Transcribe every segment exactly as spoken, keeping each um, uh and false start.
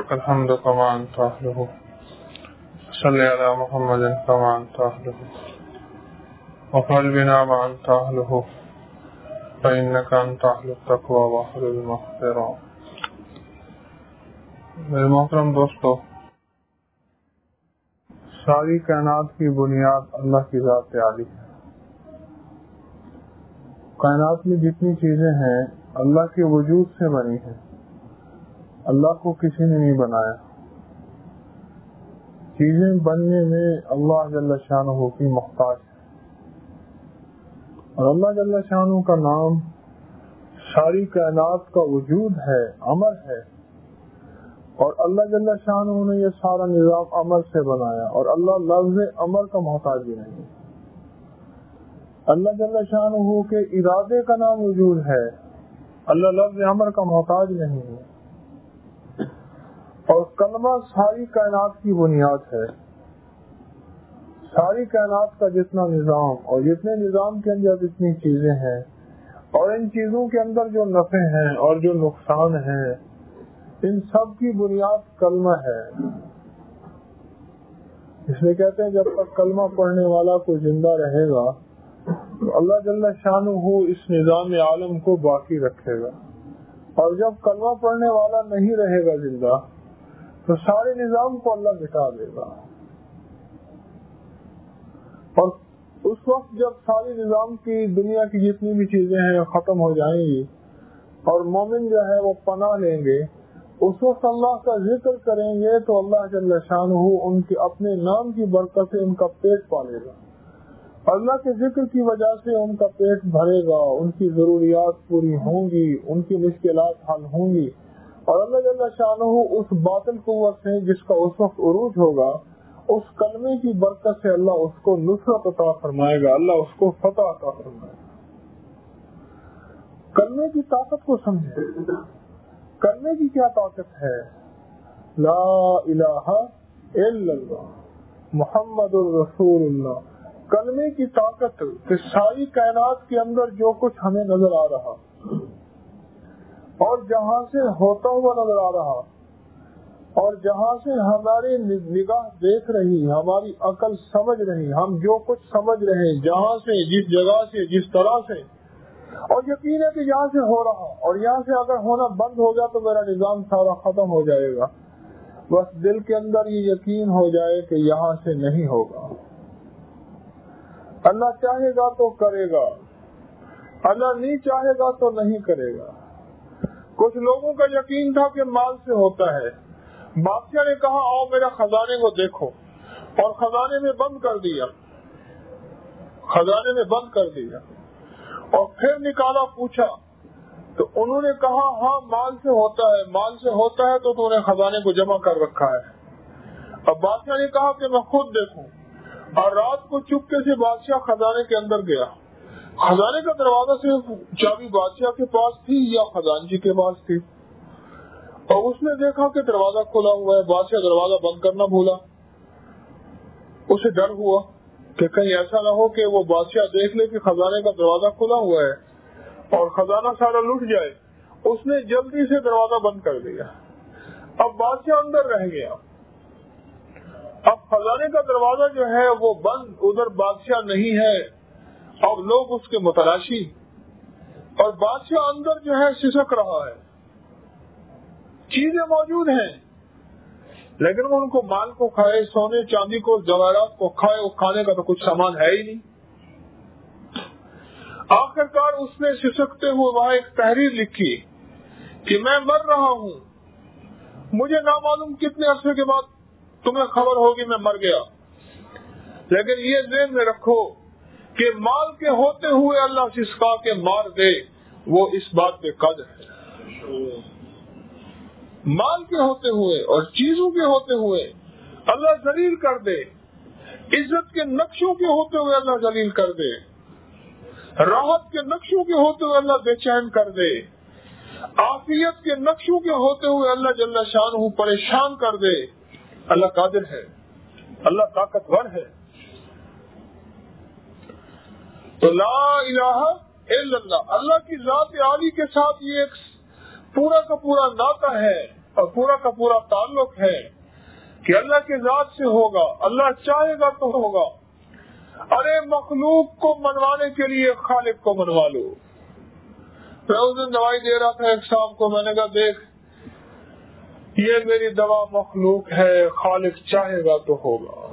لك الحمد كما أنت أهله صل على محمد كما أنت أهله وفعل بنا ما أنت أهله فإنك أنت أهل التقوى وأهل المغفرة. میرے محترم دوستو، ساری کائنات کی بنیاد اللہ کی ذات عالی ہے. کائنات میں جتنی چیزیں ہیں اللہ کے وجود سے بنی ہیں، اللہ کو کسی نے نہیں بنایا. چیزیں بننے میں اللہ جل شانہ کی محتاج ہے، اور اللہ جل شانہ کا نام ساری کائنات کا وجود ہے، امر ہے، اور اللہ جل شانہ نے یہ سارا نظام امر سے بنایا، اور اللہ لفظ امر کا محتاج بھی نہیں. اللہ جل شانہ کے ارادے کا نام وجود ہے، اللہ لفظ امر کا محتاج نہیں ہے. اور کلمہ ساری کائنات کی بنیاد ہے. ساری کائنات کا جتنا نظام اور جتنے نظام کے اندر جتنی چیزیں ہیں، اور ان چیزوں کے اندر جو نفع ہیں اور جو نقصان ہیں، ان سب کی بنیاد کلمہ ہے. اس لیے کہتے ہیں جب تک کلمہ پڑھنے والا کوئی زندہ رہے گا تو اللہ جل شانہ اس نظام عالم کو باقی رکھے گا، اور جب کلمہ پڑھنے والا نہیں رہے گا زندہ تو سارے نظام کو اللہ مٹا دے گا. اور اس وقت جب سارے نظام کی دنیا کی جتنی بھی چیزیں ہیں ختم ہو جائیں گی اور مومن جو ہے وہ پناہ لیں گے، اس وقت اللہ کا ذکر کریں گے تو اللہ جل شانہ ان کے اپنے نام کی برکت سے ان کا پیٹ پالے گا. اللہ کے ذکر کی وجہ سے ان کا پیٹ بھرے گا، ان کی ضروریات پوری ہوں گی، ان کی مشکلات حل ہوں گی. اور اللہ جل شانہ اس باطل قوت سے جس کا اس وقت عروج ہوگا، اس کلمے کی برکت سے اللہ اس کو نصرت عطا فرمائے گا، اللہ اس کو فتح عطا فرمائے گا. کلمے کی طاقت کو سمجھے. کلمے کی کیا طاقت ہے؟ لا الہ الا اللہ محمد الرسول اللہ. کلمے کی طاقت کہ ساری کائنات کے اندر جو کچھ ہمیں نظر آ رہا اور جہاں سے ہوتا ہوا نظر آ رہا اور جہاں سے ہماری نگاہ دیکھ رہی، ہماری عقل سمجھ رہی، ہم جو کچھ سمجھ رہے جہاں سے، جس جگہ سے، جس طرح سے، اور یقین ہے کہ یہاں سے ہو رہا اور یہاں سے اگر ہونا بند ہو گیا تو میرا نظام سارا ختم ہو جائے گا. بس دل کے اندر یہ یقین ہو جائے کہ یہاں سے نہیں ہوگا. اللہ چاہے گا تو کرے گا، اللہ نہیں چاہے گا تو نہیں کرے گا. کچھ لوگوں کا یقین تھا کہ مال سے ہوتا ہے. بادشاہ نے کہا آؤ میرا خزانے کو دیکھو، اور خزانے میں بند کر دیا خزانے میں بند کر دیا اور پھر نکالا، پوچھا تو انہوں نے کہا ہاں مال سے ہوتا ہے، مال سے ہوتا ہے تو تو نے خزانے کو جمع کر رکھا ہے. اب بادشاہ نے کہا کہ میں خود دیکھوں، اور رات کو چپکے سے بادشاہ خزانے کے اندر گیا. خزانے کا دروازہ صرف چابی بادشاہ کے پاس تھی یا خزانچی کے پاس تھی، اور اس نے دیکھا کہ دروازہ کھلا ہوا ہے. بادشاہ دروازہ بند کرنا بھولا. اسے ڈر ہوا کہ کہیں ایسا نہ ہو کہ وہ بادشاہ دیکھ لے کہ خزانے کا دروازہ کھلا ہوا ہے اور خزانہ سارا لٹ جائے. اس نے جلدی سے دروازہ بند کر دیا. اب بادشاہ اندر رہ گیا. اب خزانے کا دروازہ جو ہے وہ بند، ادھر بادشاہ نہیں ہے، اب لوگ اس کے متلاشی، اور بادشاہ اندر جو ہے سسک رہا ہے. چیزیں موجود ہیں لیکن وہ ان کو مال کو کھائے، سونے چاندی کو، جواہرات کو کھائے، وہ کھانے کا تو کچھ سامان ہے ہی نہیں. آخرکار اس نے سسکتے ہوئے وہاں ایک تحریر لکھی کہ میں مر رہا ہوں، مجھے نامعلوم کتنے عرصے کے بعد تمہیں خبر ہوگی میں مر گیا، لیکن یہ ذہن میں رکھو کہ مال کے ہوتے ہوئے اللہ سسکا کے مار دے، وہ اس بات پہ قادر ہے. مال کے ہوتے ہوئے اور چیزوں کے ہوتے ہوئے اللہ ذلیل کر دے، عزت کے نقشوں کے ہوتے ہوئے اللہ ذلیل کر دے، راحت کے نقشوں کے ہوتے ہوئے اللہ بے چین کر دے، عافیت کے نقشوں کے ہوتے ہوئے اللہ جل شانہ پریشان کر دے. اللہ قادر ہے، اللہ طاقتور ہے. تو لا الہ الا اللہ، اللہ کی ذات عالی کے ساتھ یہ ایک پورا کا پورا ناطہ ہے. اور پورا کا پورا تعلق ہے کہ اللہ کی ذات سے ہوگا، اللہ چاہے گا تو ہوگا۔ ارے مخلوق کو منوانے کے لیے خالق کو منوا لو۔ میں اس دن دوائی دے رہا تھا ایک صاحب کو، میں نے کہا دیکھ یہ میری دوا مخلوق ہے، خالق چاہے گا تو ہوگا۔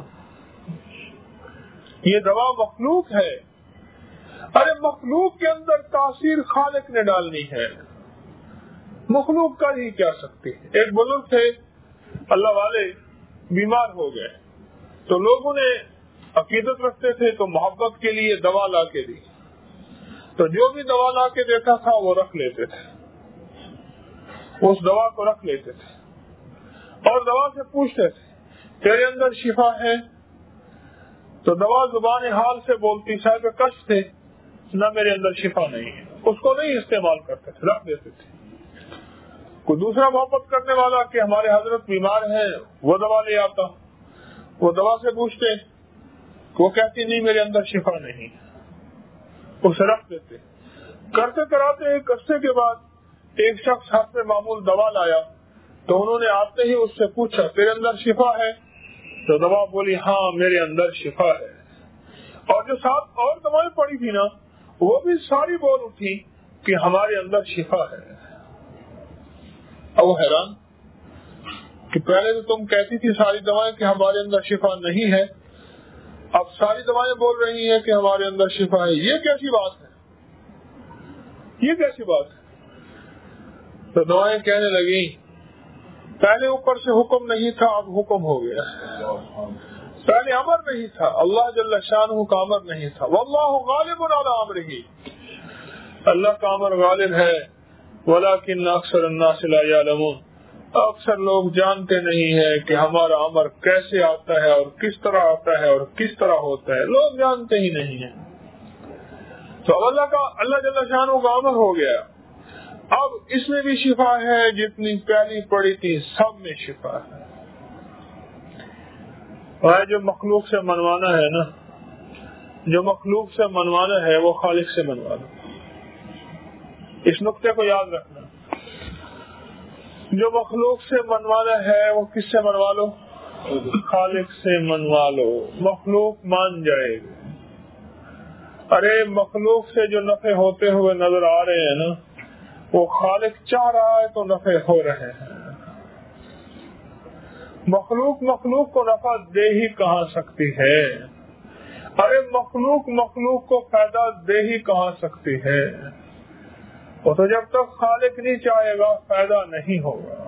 یہ دوا مخلوق ہے، ارے مخلوق کے اندر تاثیر خالق نے ڈالنی ہے، مخلوق کر ہی کیا سکتی ہے۔ ایک بزرگ تھے اللہ والے، بیمار ہو گئے تو لوگوں نے عقیدت رکھتے تھے تو محبت کے لیے دوا لا کے دی، تو جو بھی دوا لا کے دیتا تھا وہ رکھ لیتے تھے، اس دوا کو رکھ لیتے تھے اور دوا سے پوچھتے تھے تیرے اندر شفا ہے؟ تو دوا زبان حال سے بولتی صاحب کشف تھے، نہ میرے اندر شفا نہیں ہے، اس کو نہیں استعمال کرتے تھے، رکھ دیتے تھے۔ کوئی دوسرا محبت کرنے والا کہ ہمارے حضرت بیمار ہیں وہ دوا لے آتا، وہ دوا سے پوچھتے، وہ کہتی نہیں میرے اندر شفا نہیں، اسے رکھ دیتے۔ کرتے کراتے ایک عرصے کے بعد ایک شخص ہاتھ میں معمول دوا لایا تو انہوں نے آتے ہی اس سے پوچھا تیرے اندر شفا ہے؟ تو دوا بولی ہاں میرے اندر شفا ہے، اور جو ساتھ اور دوائیں پڑی تھی نا وہ بھی ساری بول اٹھی کہ ہمارے اندر شفا ہے۔ اب وہ حیران کہ پہلے تو تم کہتی تھی ساری دوائیں کہ ہمارے اندر شفا نہیں ہے، اب ساری دوائیں بول رہی ہیں کہ ہمارے اندر شفا ہے، یہ کیسی بات ہے، یہ کیسی بات ہے؟ تو دوائیں کہنے لگی پہلے اوپر سے حکم نہیں تھا اب حکم ہو گیا، پہلے امر نہیں تھا، اللہ جل شانہ کا امر نہیں تھا، واللہ غالب علی امرہ، اللہ کا امر غالب ہے، ولکن اکثر الناس لا یعلمون، اکثر لوگ جانتے نہیں ہیں کہ ہمارا امر کیسے آتا ہے اور کس طرح آتا ہے اور کس طرح ہوتا ہے، لوگ جانتے ہی نہیں ہیں۔ تو اللہ کا اللہ جل شانہ کا امر ہو گیا، اب اس میں بھی شفا ہے، جتنی پہلی پڑی تھی سب میں شفا ہے۔ اور جو مخلوق سے منوانا ہے نا، جو مخلوق سے منوانا ہے وہ خالق سے منوا لو، اس نقطے کو یاد رکھنا، جو مخلوق سے منوانا ہے وہ کس سے منوا لو؟ خالق سے منوا لو، مخلوق مان جائے گی۔ ارے مخلوق سے جو نفع ہوتے ہوئے نظر آ رہے ہیں نا وہ خالق چاہ رہا ہے تو نفع ہو رہے ہیں، مخلوق مخلوق کو نفع دے ہی کہاں سکتی ہے، ارے مخلوق مخلوق کو فائدہ دے ہی کہاں سکتی ہے، وہ تو جب تک خالق نہیں چاہے گا فائدہ نہیں ہوگا۔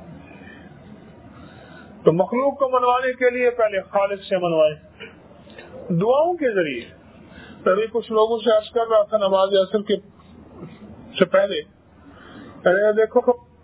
تو مخلوق کو منوانے کے لیے پہلے خالق سے منوائے دعاؤں کے ذریعے۔ تبھی کچھ لوگوں سے عرض کر رہا تھا نماز عصر کے سے پہلے، دیکھو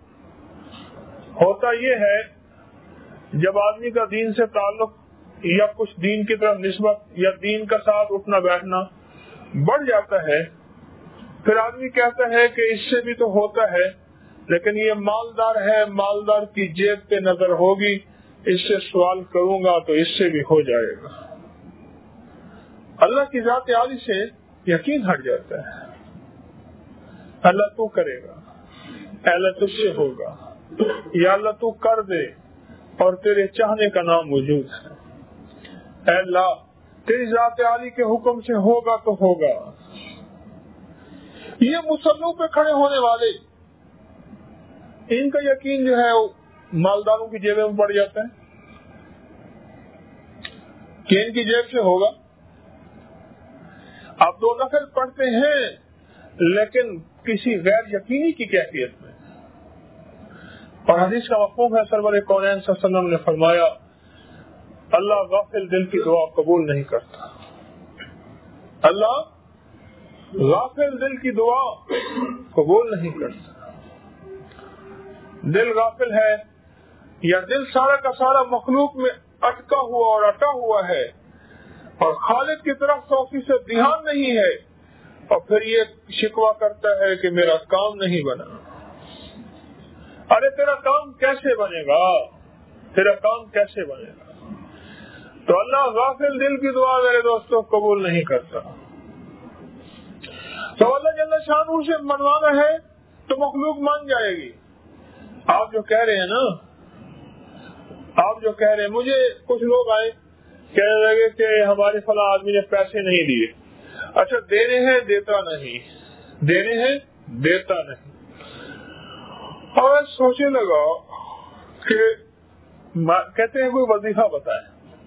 ہوتا یہ ہے جب آدمی کا دین سے تعلق یا کچھ دین کی طرف نسبت یا دین کا ساتھ اٹھنا بیٹھنا بڑھ جاتا ہے، پھر آدمی کہتا ہے کہ اس سے بھی تو ہوتا ہے، لیکن یہ مالدار ہے، مالدار کی جیب پہ نظر ہوگی، اس سے سوال کروں گا تو اس سے بھی ہو جائے گا۔ اللہ کی ذات عالی سے یقین ہٹ جاتا ہے، اللہ تو کرے گا، اللہ تجھ سے ہوگا، یا اللہ تو کر دے اور تیرے چاہنے کا نام موجود ہے، اے اللہ تیری ذات عالی کے حکم سے ہوگا تو ہوگا۔ یہ مصلوں پہ کھڑے ہونے والے، ان کا یقین جو ہے مالداروں کی جیبیں میں پڑ جاتا ہے کہ ان کی جیب سے ہوگا۔ آپ دو نفل پڑھتے ہیں لیکن کسی غیر یقینی کی کیفیت میں، اور حدیث کا مفہوم ہے سرور کونین صلی اللہ علیہ وسلم نے فرمایا اللہ غافل دل کی دعا قبول نہیں کرتا، اللہ غافل دل کی دعا قبول نہیں کرتا۔ دل غافل ہے یا دل سارا کا سارا مخلوق میں اٹکا ہوا اور اٹا ہوا ہے اور خالق کی طرف توفی سے دھیان نہیں ہے، اور پھر یہ شکوہ کرتا ہے کہ میرا کام نہیں بنا۔ ارے تیرا کام کیسے بنے گا، تیرا کام کیسے بنے گا؟ تو اللہ غافل دل کی دعا میرے دوستوں قبول نہیں کرتا۔ تو اللہ جل شانہ سے منوانا ہے تو مخلوق مان جائے گی، آپ جو کہہ رہے ہیں نا، آپ جو کہہ رہے ہیں، مجھے کچھ لوگ آئے کہنے لگے کہ ہمارے فلاں آدمی نے پیسے نہیں دیے. اچھا دینے ہیں دیتا نہیں، دینے ہیں دیتا نہیں. اور سوچنے لگا کہ کہتے ہیں کوئی وظیفہ بتائے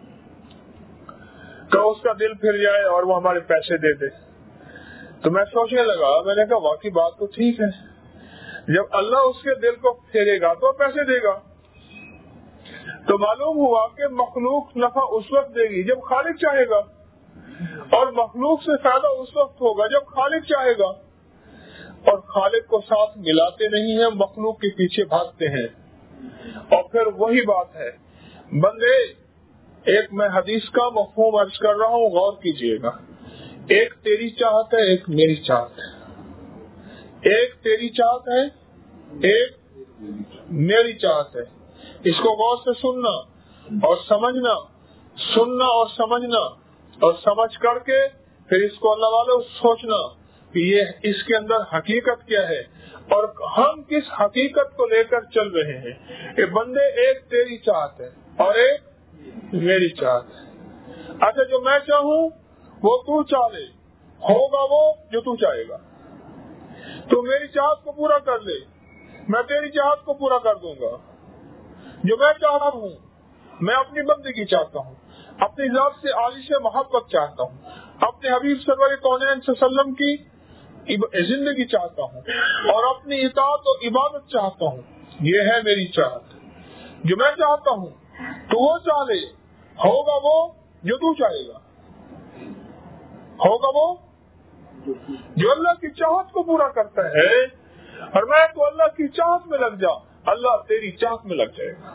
کہ اس کا دل پھر جائے اور وہ ہمارے پیسے دے دے. تو میں سوچنے لگا، میں نے کہا واقعی بات تو ٹھیک ہے، جب اللہ اس کے دل کو پھیرے گا تو پیسے دے گا. تو معلوم ہوا کہ مخلوق نفع اس وقت دے گی جب خالق چاہے گا، اور مخلوق سے فائدہ اس وقت ہوگا جب خالق چاہے گا. اور خالق کو ساتھ ملاتے نہیں ہیں، مخلوق کے پیچھے بھاگتے ہیں. اور پھر وہی بات ہے بندے، ایک میں حدیث کا مفہوم عرض کر رہا ہوں، غور کیجئے گا. ایک تیری چاہت ہے، ایک میری چاہت ہے. ایک تیری چاہت ہے، ایک میری چاہت ہے. اس کو غور سے سننا اور سمجھنا، سننا اور سمجھنا، اور سمجھ کر کے پھر اس کو اللہ والے سوچنا کہ یہ اس کے اندر حقیقت کیا ہے اور ہم کس حقیقت کو لے کر چل رہے ہیں. کہ بندے ایک تیری چاہت ہے اور ایک میری چاہت ہے. اچھا جو میں چاہوں وہ تو چاہے، ہوگا وہ جو تو چاہے گا. تو میری چاہت کو پورا کر لے، میں تیری چاہت کو پورا کر دوں گا. جو میں چاہتا ہوں، میں اپنی بندگی چاہتا ہوں، اپنی ذات سے عالی سے محبت چاہتا ہوں، اپنے حبیب سرور کونین صلی اللہ علیہ وسلم کی زندگی چاہتا ہوں، اور اپنی اطاعت و عبادت چاہتا ہوں. یہ ہے میری چاہت. جو میں چاہتا ہوں تو وہ چاہے، ہوگا وہ جو تو چاہے گا. ہوگا وہ جو اللہ کی چاہت کو پورا کرتا ہے. اور میں تو اللہ کی چاہت میں لگ جا، اللہ تیری چاہت میں لگ جائے گا.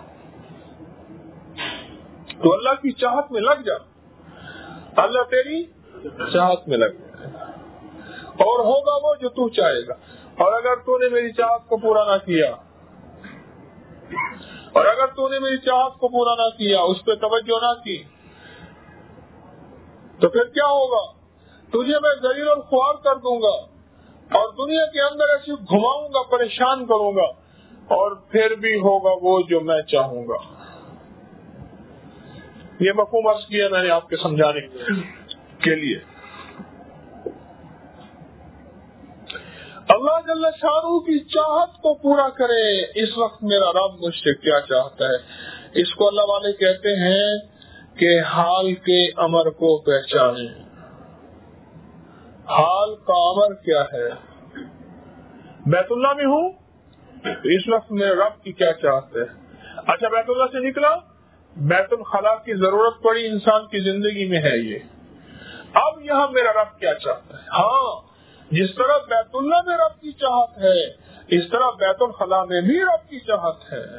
تو اللہ کی چاہت میں لگ جا، اللہ تیری چاہت میں لگ جائے گا. اور ہوگا وہ جو تو چاہے گا. اور اگر تو نے میری چاہت کو پورا نہ کیا، اور اگر تو نے میری چاہت کو پورا نہ کیا، اس پہ توجہ نہ کی، تو پھر کیا ہوگا؟ تجھے میں ذلیل اور خوار کر دوں گا اور دنیا کے اندر ایسے گھماؤں گا، پریشان کروں گا، اور پھر بھی ہوگا وہ جو میں چاہوں گا. یہ مفہوم عرض کیا میں نے آپ کے سمجھانے کے لیے. اللہ جل شانہ کی چاہت کو پورا کرے. اس وقت میرا رب مجھ سے کیا چاہتا ہے، اس کو اللہ والے کہتے ہیں کہ حال کے امر کو پہچانے. حال کا امر کیا ہے؟ بیت اللہ میں ہوں، اس وقت میرے رب کی کیا چاہت ہے. اچھا بیت اللہ سے نکلا، بیت الخلا کی ضرورت پڑی انسان کی زندگی میں ہے. یہ اب یہاں میرا رب کیا چاہتا ہے. ہاں جس طرح بیت اللہ میں رب کی چاہت ہے، اس طرح بیت الخلا میں بھی رب کی چاہت ہے.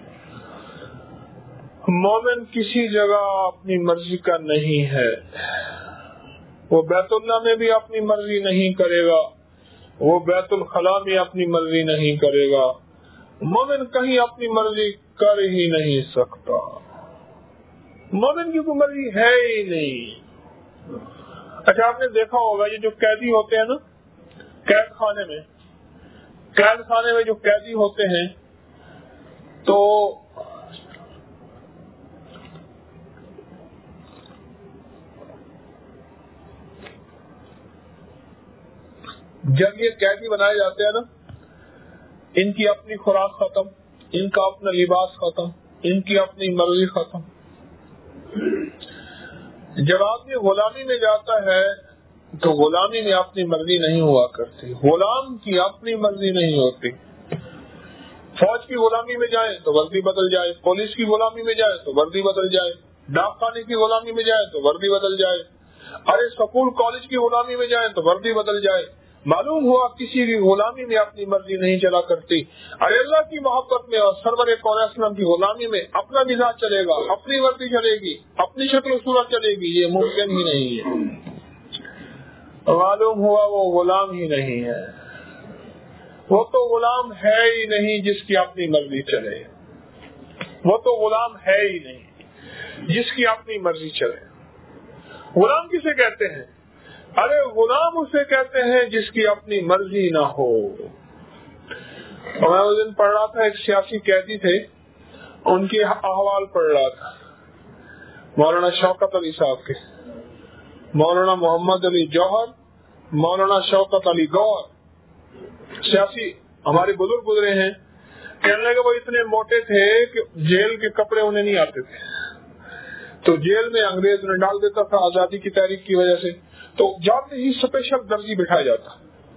مومن کسی جگہ اپنی مرضی کا نہیں ہے. وہ بیت اللہ میں بھی اپنی مرضی نہیں کرے گا، وہ بیت الخلا میں اپنی مرضی نہیں کرے گا. مومن کہیں اپنی مرضی کر ہی نہیں سکتا. مومن کی کوئی مرضی ہے ہی نہیں. اچھا آپ نے دیکھا ہوگا یہ جو قیدی ہوتے ہیں نا قید خانے میں، قید خانے میں جو قیدی ہوتے ہیں تو جب یہ قیدی بنائے جاتے ہیں نا، ان کی اپنی خوراک ختم، ان کا اپنا لباس ختم، ان کی اپنی مرضی ختم. جب آدمی غلامی میں جاتا ہے تو غلامی میں اپنی مرضی نہیں ہوا کرتی، غلام کی اپنی مرضی نہیں ہوتی. فوج کی غلامی میں جائے تو وردی بدل جائے، پولیس کی غلامی میں جائے تو وردی بدل جائے، ڈاک خانے کی غلامی میں جائے تو وردی بدل جائے، ارے اسکول کالج کی غلامی میں جائے تو وردی بدل جائے. معلوم ہوا کسی بھی غلامی میں اپنی مرضی نہیں چلا کرتی. ارے اللہ کی محبت میں اور سرور کون اسلم کی غلامی میں اپنا مزاج چلے گا، اپنی ورزی چلے گی، اپنی شکل و صورت چلے گی. یہ ممکن ہی نہیں ہے. معلوم ہوا وہ غلام ہی نہیں ہے. وہ تو غلام ہے ہی نہیں جس کی اپنی مرضی چلے. وہ تو غلام ہے ہی نہیں جس کی اپنی مرضی چلے. غلام کسے کہتے ہیں؟ ارے غلام اسے کہتے ہیں جس کی اپنی مرضی نہ ہو. میں اس دن پڑھ رہا تھا، ایک سیاسی قیدی تھے، ان کے احوال پڑھ رہا تھا، مولانا شوکت علی صاحب کے، مولانا محمد علی جوہر، مولانا شوکت علی گور، سیاسی ہمارے بزرگ گزرے ہیں. کہنے لگے وہ اتنے موٹے تھے کہ جیل کے کپڑے انہیں نہیں آتے تھے، تو جیل میں انگریز نے ڈال دیتا تھا آزادی کی تحریک کی وجہ سے، تو جاتے ہی اسپیشل درجی بٹھایا جاتا،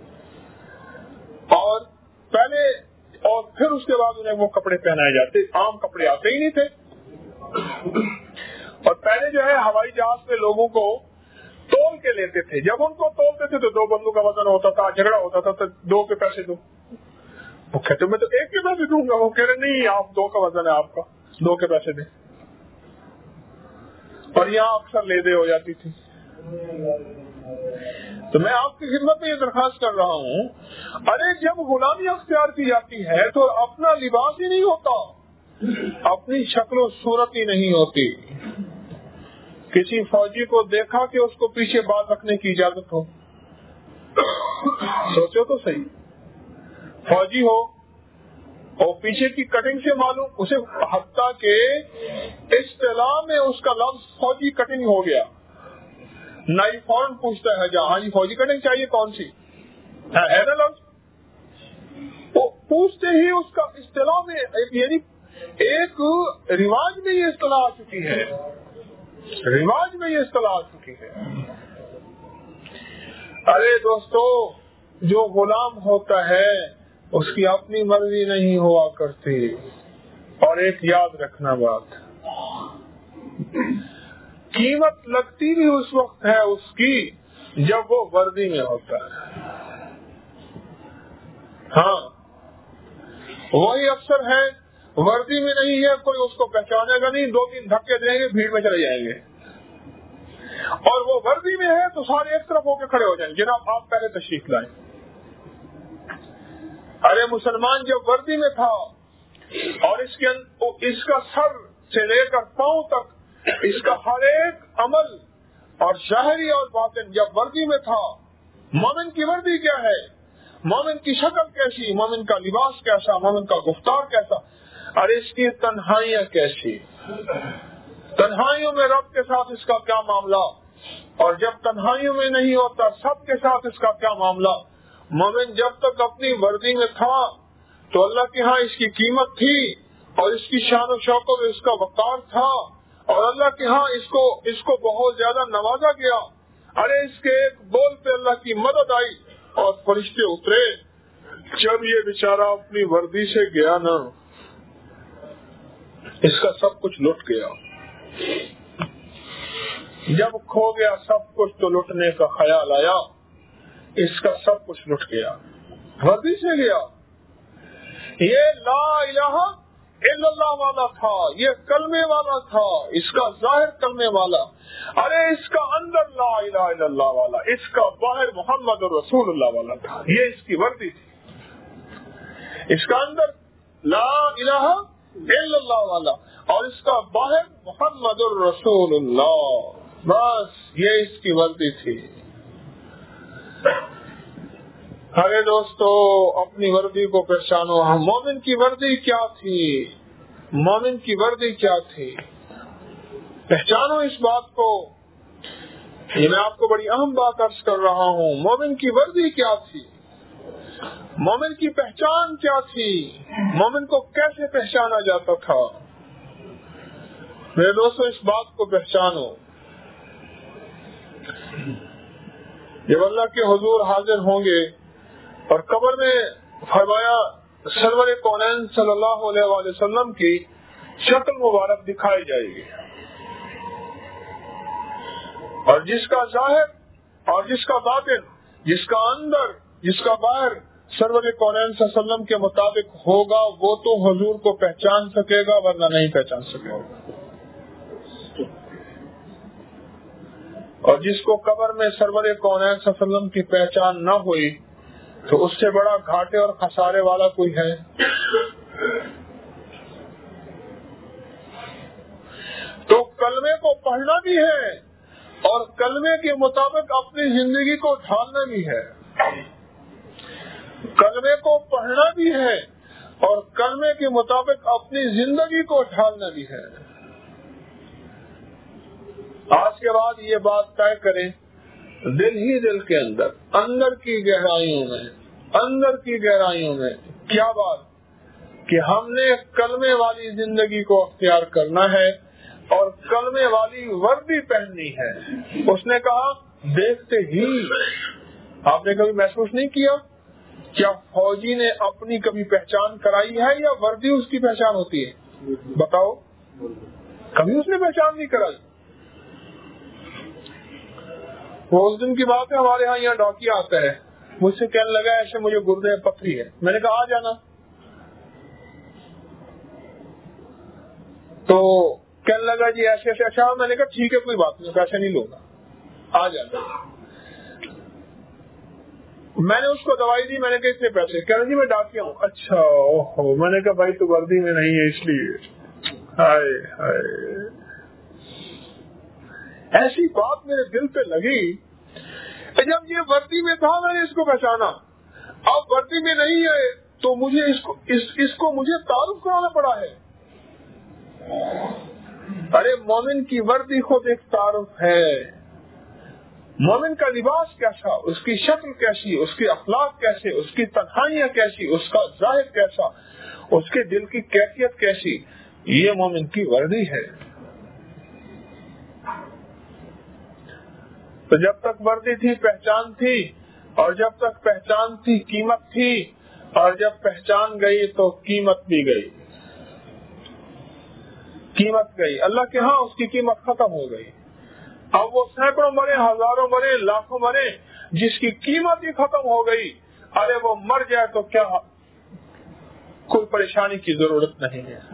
اور پہلے اور پھر اس کے بعد انہیں وہ کپڑے پہنائے جاتے، عام کپڑے آتے ہی نہیں تھے. اور پہلے جو ہے ہوائی جہاز پہ لوگوں کو تول کے لیتے تھے، جب ان کو تولتے تھے تو دو بندوں کا وزن ہوتا تھا، جھگڑا ہوتا تھا، تو دو کے پیسے دو. وہ کہتے میں تو ایک کے پیسے دوں گا، وہ کہہ رہے نہیں آپ دو کا وزن ہے آپ کا، دو کے پیسے دیں. اور یہاں اکثر لے دے ہو جاتی تھی. تو میں آپ کی خدمت میں یہ درخواست کر رہا ہوں، ارے جب غلامی اختیار کی جاتی ہے تو اپنا لباس ہی نہیں ہوتا، اپنی شکل و صورت ہی نہیں ہوتی. کسی فوجی کو دیکھا کہ اس کو پیچھے بال رکھنے کی اجازت ہو، سوچو تو صحیح. فوجی ہو اور پیچھے کی کٹنگ سے معلوم اسے، حتیٰ کہ اصطلاح میں اس کا لفظ فوجی کٹنگ ہو گیا. نائی فوراً پوچھتا ہے جہاں ہاں جی فوجی کٹنگ چاہیے کون سی ہے نا لفظ، وہ پوچھتے ہی اس کا اصطلاح میں، یعنی ایک رواج میں یہ اصطلاح آ چکی ہے، رواج میں یہ اصطلاح آ چکی ہے. ارے دوستو، جو غلام ہوتا ہے اس کی اپنی مرضی نہیں ہوا کرتی. اور ایک یاد رکھنا بات، قیمت لگتی بھی اس وقت ہے اس کی جب وہ وردی میں ہوتا ہے. ہاں وہی افسر ہے، وردی میں نہیں ہے، کوئی اس کو پہچانے گا نہیں، دو تین دھکے دیں گے بھیڑ میں چلے جائیں گے. اور وہ وردی میں ہے تو سارے ایک طرف ہو کے کھڑے ہو جائیں گے، جناب آپ پہلے تشریف لائیں. ارے مسلمان جب وردی میں تھا اور اس کے اس کا سر سے لے کر پاؤں تک اس کا ہر ایک عمل اور ظاہری اور باطن جب وردی میں تھا. مومن کی وردی کیا ہے، مومن کی شکل کیسی، مومن کا لباس کیسا، مومن کا گفتار کیسا، اور اس کی تنہائیاں کیسی، تنہائیوں میں رب کے ساتھ اس کا کیا معاملہ، اور جب تنہائیوں میں نہیں ہوتا سب کے ساتھ اس کا کیا معاملہ. مومن جب تک اپنی وردی میں تھا تو اللہ کے ہاں اس کی قیمت تھی اور اس کی شان و شوکت میں اس کا وقار تھا، اور اللہ کے ہاں اس کو اس کو بہت زیادہ نوازا گیا. ارے اس کے ایک بول پہ اللہ کی مدد آئی اور فرشتے اترے. جب یہ بیچارہ اپنی وردی سے گیا نا، اس کا سب کچھ لٹ گیا. جب کھو گیا سب کچھ تو لٹنے کا خیال آیا، اس کا سب کچھ لٹ گیا، وردی سے گیا. یہ لا الہ الا اللہ والا تھا، یہ کلمے والا تھا، اس کا ظاہر کلمے والا. ارے اس کا اندر لا الہ الا اللہ والا، اس کا باہر محمد رسول اللہ والا تھا. یہ اس کی وردی تھی، اس کا اندر لا الہ الا اللہ والا اور اس کا باہر محمد الرسول اللہ. بس یہ اس کی وردی تھی. ارے دوستو، اپنی وردی کو پہچانو. مومن کی وردی کیا تھی، مومن کی وردی کیا تھی، پہچانو اس بات کو. یہ میں آپ کو بڑی اہم بات عرض کر رہا ہوں. مومن کی وردی کیا تھی، مومن کی پہچان کیا تھی، مومن کو کیسے پہچانا جاتا تھا. میرے دوستو اس بات کو پہچانو. جب اللہ کے حضور حاضر ہوں گے اور قبر میں فرمایا سرور کونین صلی اللہ علیہ وآلہ وسلم کی شکل مبارک دکھائی جائے گی، اور جس کا ظاہر اور جس کا باطن، جس کا اندر جس کا باہر سرور کونین صلی اللہ علیہ وسلم کے مطابق ہوگا وہ تو حضور کو پہچان سکے گا، ورنہ نہیں پہچان سکے گا. اور جس کو قبر میں سرور کونین صلی اللہ علیہ وسلم کی پہچان نہ ہوئی تو اس سے بڑا گھاٹے اور خسارے والا کوئی ہے؟ تو کلمے کو پڑھنا بھی ہے اور کلمے کے مطابق اپنی زندگی کو ڈھالنا بھی ہے. کلمے کو پڑھنا بھی ہے اور کلمے کے مطابق اپنی زندگی کو ڈھالنا بھی ہے. آج کے بعد یہ بات طے کریں دل ہی دل کے اندر، اندر کی گہرائیوں میں، اندر کی گہرائیوں میں کیا بات کہ ہم نے کلمے والی زندگی کو اختیار کرنا ہے اور کلمے والی وردی پہننی ہے. اس نے کہا دیکھتے ہی. آپ نے کبھی محسوس نہیں کیا کیا فوجی نے اپنی کبھی پہچان کرائی ہے یا وردی اس کی پہچان ہوتی ہے؟ بتاؤ. کبھی اس نے پہچان نہیں کرائی. وہ اس دن کی بات ہے، ہمارے ہاں یہاں ڈاکیا آتا ہے، مجھ سے کہنے لگا ایسے مجھے گردے میں پتھری ہے. میں نے کہا آ جانا. تو کہنے لگا جی ایسے ایسے. اچھا میں نے کہا ٹھیک ہے کوئی بات نہیں، پیسے نہیں لوں گا، آ جانا. میں نے اس کو دوائی دی. میں نے کہا اتنے پیسے. کہہ رہا جی میں ڈاکیا ہوں. اچھا اوہو. میں نے کہا بھائی تو وردی میں نہیں ہے اس لیے. ہائے ہائے. ایسی بات میرے دل پہ لگی. جب یہ وردی میں تھا میں نے اس کو پہچانا، اب وردی میں نہیں ہے تو مجھے اس کو اس, اس کو مجھے تعارف کرانا پڑا ہے. ارے مومن کی وردی خود ایک تعارف ہے. مومن کا لباس کیسا، اس کی شکل کیسی، اس کے اخلاق کیسے، اس کی تنہائیاں کیسی، اس کا ظاہر کیسا، اس کے دل کی کیفیت کیسی، یہ مومن کی وردی ہے. تو جب تک وردی تھی پہچان تھی، اور جب تک پہچان تھی قیمت تھی، اور جب پہچان گئی تو قیمت بھی گئی. قیمت گئی. اللہ کے ہاں اس کی قیمت ختم ہو گئی. اب وہ سینکڑوں مرے، ہزاروں مرے، لاکھوں مرے، جس کی قیمت ہی ختم ہو گئی، ارے وہ مر جائے تو کیا کوئی پریشانی کی ضرورت نہیں ہے.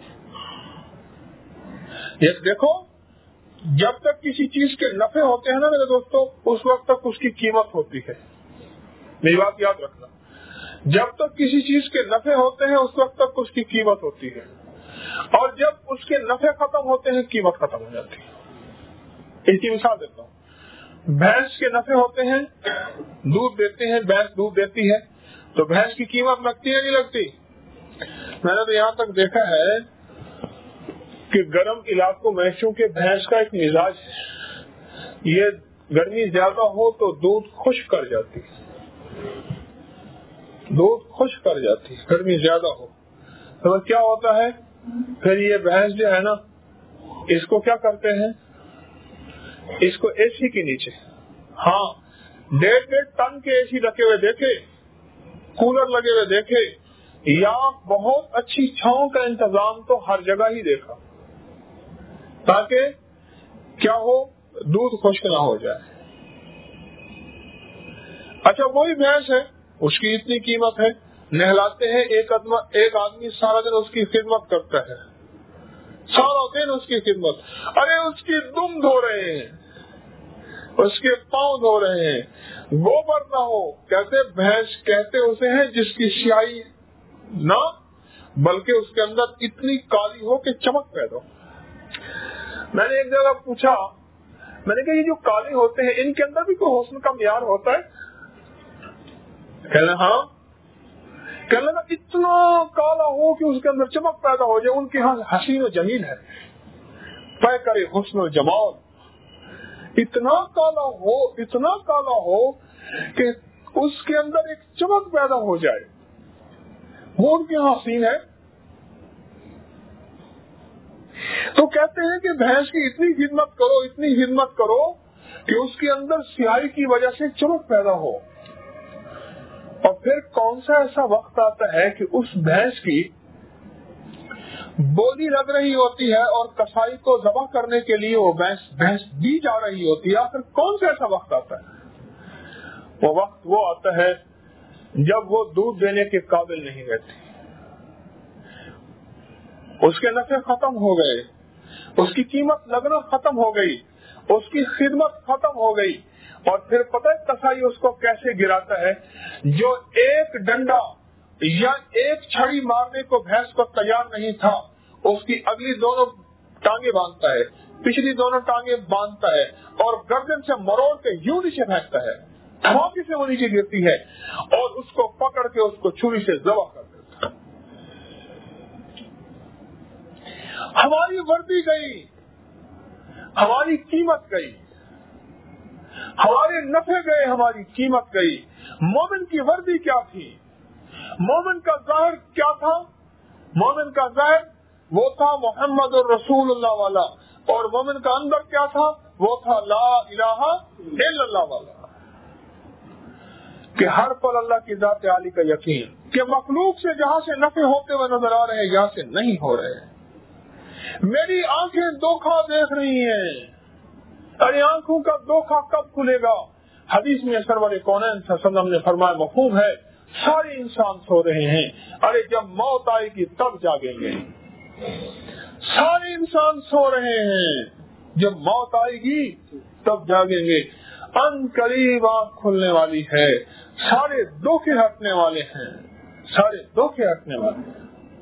یہ دیکھو جب تک کسی چیز کے نفع ہوتے ہیں نا میرے دوستوں، اس وقت تک اس کی قیمت ہوتی ہے. میری بات یاد رکھنا. جب تک کسی چیز کے نفع ہوتے ہیں اس وقت تک اس کی قیمت ہوتی ہے، اور جب اس کے نفع ختم ہوتے ہیں قیمت ختم ہو جاتی ہے. اس کی مثال دیتا ہوں. بھینس کے نفع ہوتے ہیں، دودھ دیتے ہیں، بھینس دودھ دیتی ہے تو بھینس کی قیمت لگتی ہے نہیں لگتی؟ میں نے تو یہاں تک دیکھا ہے کہ گرم علاقوں میں چونکہ بھینس کا ایک مزاج ہے، یہ گرمی زیادہ ہو تو دودھ خشک کر جاتی ہے، دودھ خشک کر جاتی ہے گرمی زیادہ ہو. تو کیا ہوتا ہے پھر یہ بھینس جو ہے نا، اس کو کیا کرتے ہیں، اس کو اے سی کے نیچے، ہاں ڈیڑھ ڈیڑھ ٹن کے اے سی رکھے ہوئے دیکھے، کولر لگے ہوئے دیکھے، یا بہت اچھی چھاؤں کا انتظام تو ہر جگہ ہی دیکھا، تاکہ کیا ہو، دودھ خشک نہ ہو جائے. اچھا وہی بھینس ہے، اس کی اتنی قیمت ہے، نہلاتے ہیں ایک آدمی ایک آدمی سارا دن اس کی خدمت کرتا ہے، سارا دن اس کی خدمت. ارے اس کی دم دھو رہے ہیں، اس کے پاؤں دھو رہے ہیں، گوبر نہ ہو. کہتے بھینس کہتے اسے ہیں جس کی سیاہی نہ بلکہ اس کے اندر اتنی کالی ہو کہ چمک پیدا ہو. میں نے ایک جگہ پوچھا، میں نے کہا یہ جو کالے ہوتے ہیں ان کے اندر بھی کوئی حسن کا معیار ہوتا ہے؟ کہنا ہاں. کہنے لگا اتنا کالا ہو کہ اس کے اندر چمک پیدا ہو جائے. ان کے ہاں حسین و جمیل ہے، طے کرے حسن و جمال. اتنا کالا ہو، اتنا کالا ہو کہ اس کے اندر ایک چمک پیدا ہو جائے، وہ ان کے ہاں حسین ہے. تو کہتے ہیں کہ بھینس کی اتنی خدمت کرو، اتنی خدمت کرو کہ اس کے اندر سیاہی کی وجہ سے چمک پیدا ہو. اور پھر کون سا ایسا وقت آتا ہے کہ اس بھینس کی بولی لگ رہی ہوتی ہے اور کسائی کو ذبح کرنے کے لیے وہ بھینس بھینس دی جا رہی ہوتی ہے. آخر کون سا ایسا وقت آتا ہے؟ وہ وقت وہ آتا ہے جب وہ دودھ دینے کے قابل نہیں رہتی، اس کے نفع ختم ہو گئے، اس کی قیمت لگنا ختم ہو گئی، اس کی خدمت ختم ہو گئی. اور پھر پتہ ہے کسائی اس کو کیسے گراتا ہے؟ جو ایک ڈنڈا یا ایک چھڑی مارنے کو بھینس کو تیار نہیں تھا، اس کی اگلی دونوں ٹانگیں باندھتا ہے، پچھلی دونوں ٹانگیں باندھتا ہے، اور گردن سے مروڑ کے یوں نیچے پھینکتا ہے، دھماکے سے وہ نیچے گرتی ہے، اور اس کو پکڑ کے اس کو چھری سے ذبح کر دیتا ہے. ہماری وردی گئی، ہماری قیمت گئی، ہمارے نفع گئے، ہماری قیمت گئی۔ مومن کی وردی کیا تھی؟ مومن کا ظاہر کیا تھا؟ مومن کا ظاہر وہ تھا محمد الرسول اللہ والا، اور مومن کا اندر کیا تھا؟ وہ تھا لا الہ الا اللہ والا، کہ ہر پل اللہ کی ذات عالی کا یقین، کہ مخلوق سے جہاں سے نفع ہوتے ہوئے نظر آ رہے ہیں یہاں سے نہیں ہو رہے۔ میری آنکھیں دھوکھا دیکھ رہی ہیں، ارے آنکھوں کا دھوکھا کب کھلے گا؟ حدیث میں سرور کونین صلی اللہ علیہ وسلم نے فرمایا، مفہوم ہے، سارے انسان سو رہے ہیں، ارے جب موت آئے گی تب جاگیں گے۔ سارے انسان سو رہے ہیں، جب موت آئے گی تب جاگیں گے۔ ان قریب آنکھ کھلنے والی ہے، سارے دھوکے ہٹنے والے ہیں، سارے دھوکے ہٹنے والے ہیں۔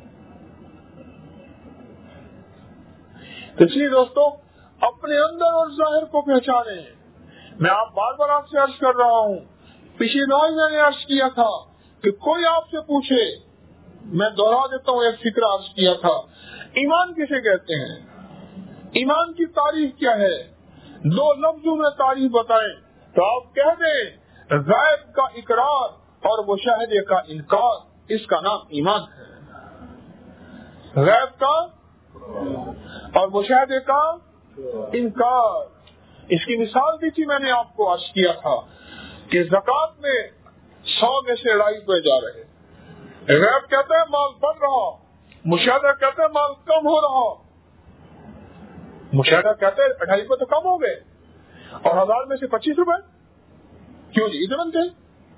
اس لیے دوستو اپنے اندر اور ظاہر کو پہچانے۔ میں آپ بار بار آپ سے عرض کر رہا ہوں، پچھلی بار میں نے عرض کیا تھا کہ کوئی آپ سے پوچھے، میں دوہرا دیتا ہوں، ایک فکر عرض کیا تھا، ایمان کسے کہتے ہیں؟ ایمان کی تعریف کیا ہے؟ دو لفظوں میں تعریف بتائیں تو آپ کہہ دیں غیب کا اقرار اور مشاہدے کا انکار، اس کا نام ایمان ہے۔ غیب کا اور مشاہدے کا انکار، اس کی مثال دی تھی میں نے آپ کو عرض کیا تھا کہ زکات میں سو میں سے اڑائی پہ جا رہے، غیب کہتے ہیں مال بڑھ رہا، مشاہدہ کہتے ہیں مال کم ہو رہا۔ مشاہدہ کہتے ہیں اڑائی پہ تو کم ہو گئے، اور ہزار میں سے پچیس روپے کیوں جی ادھر تھے؟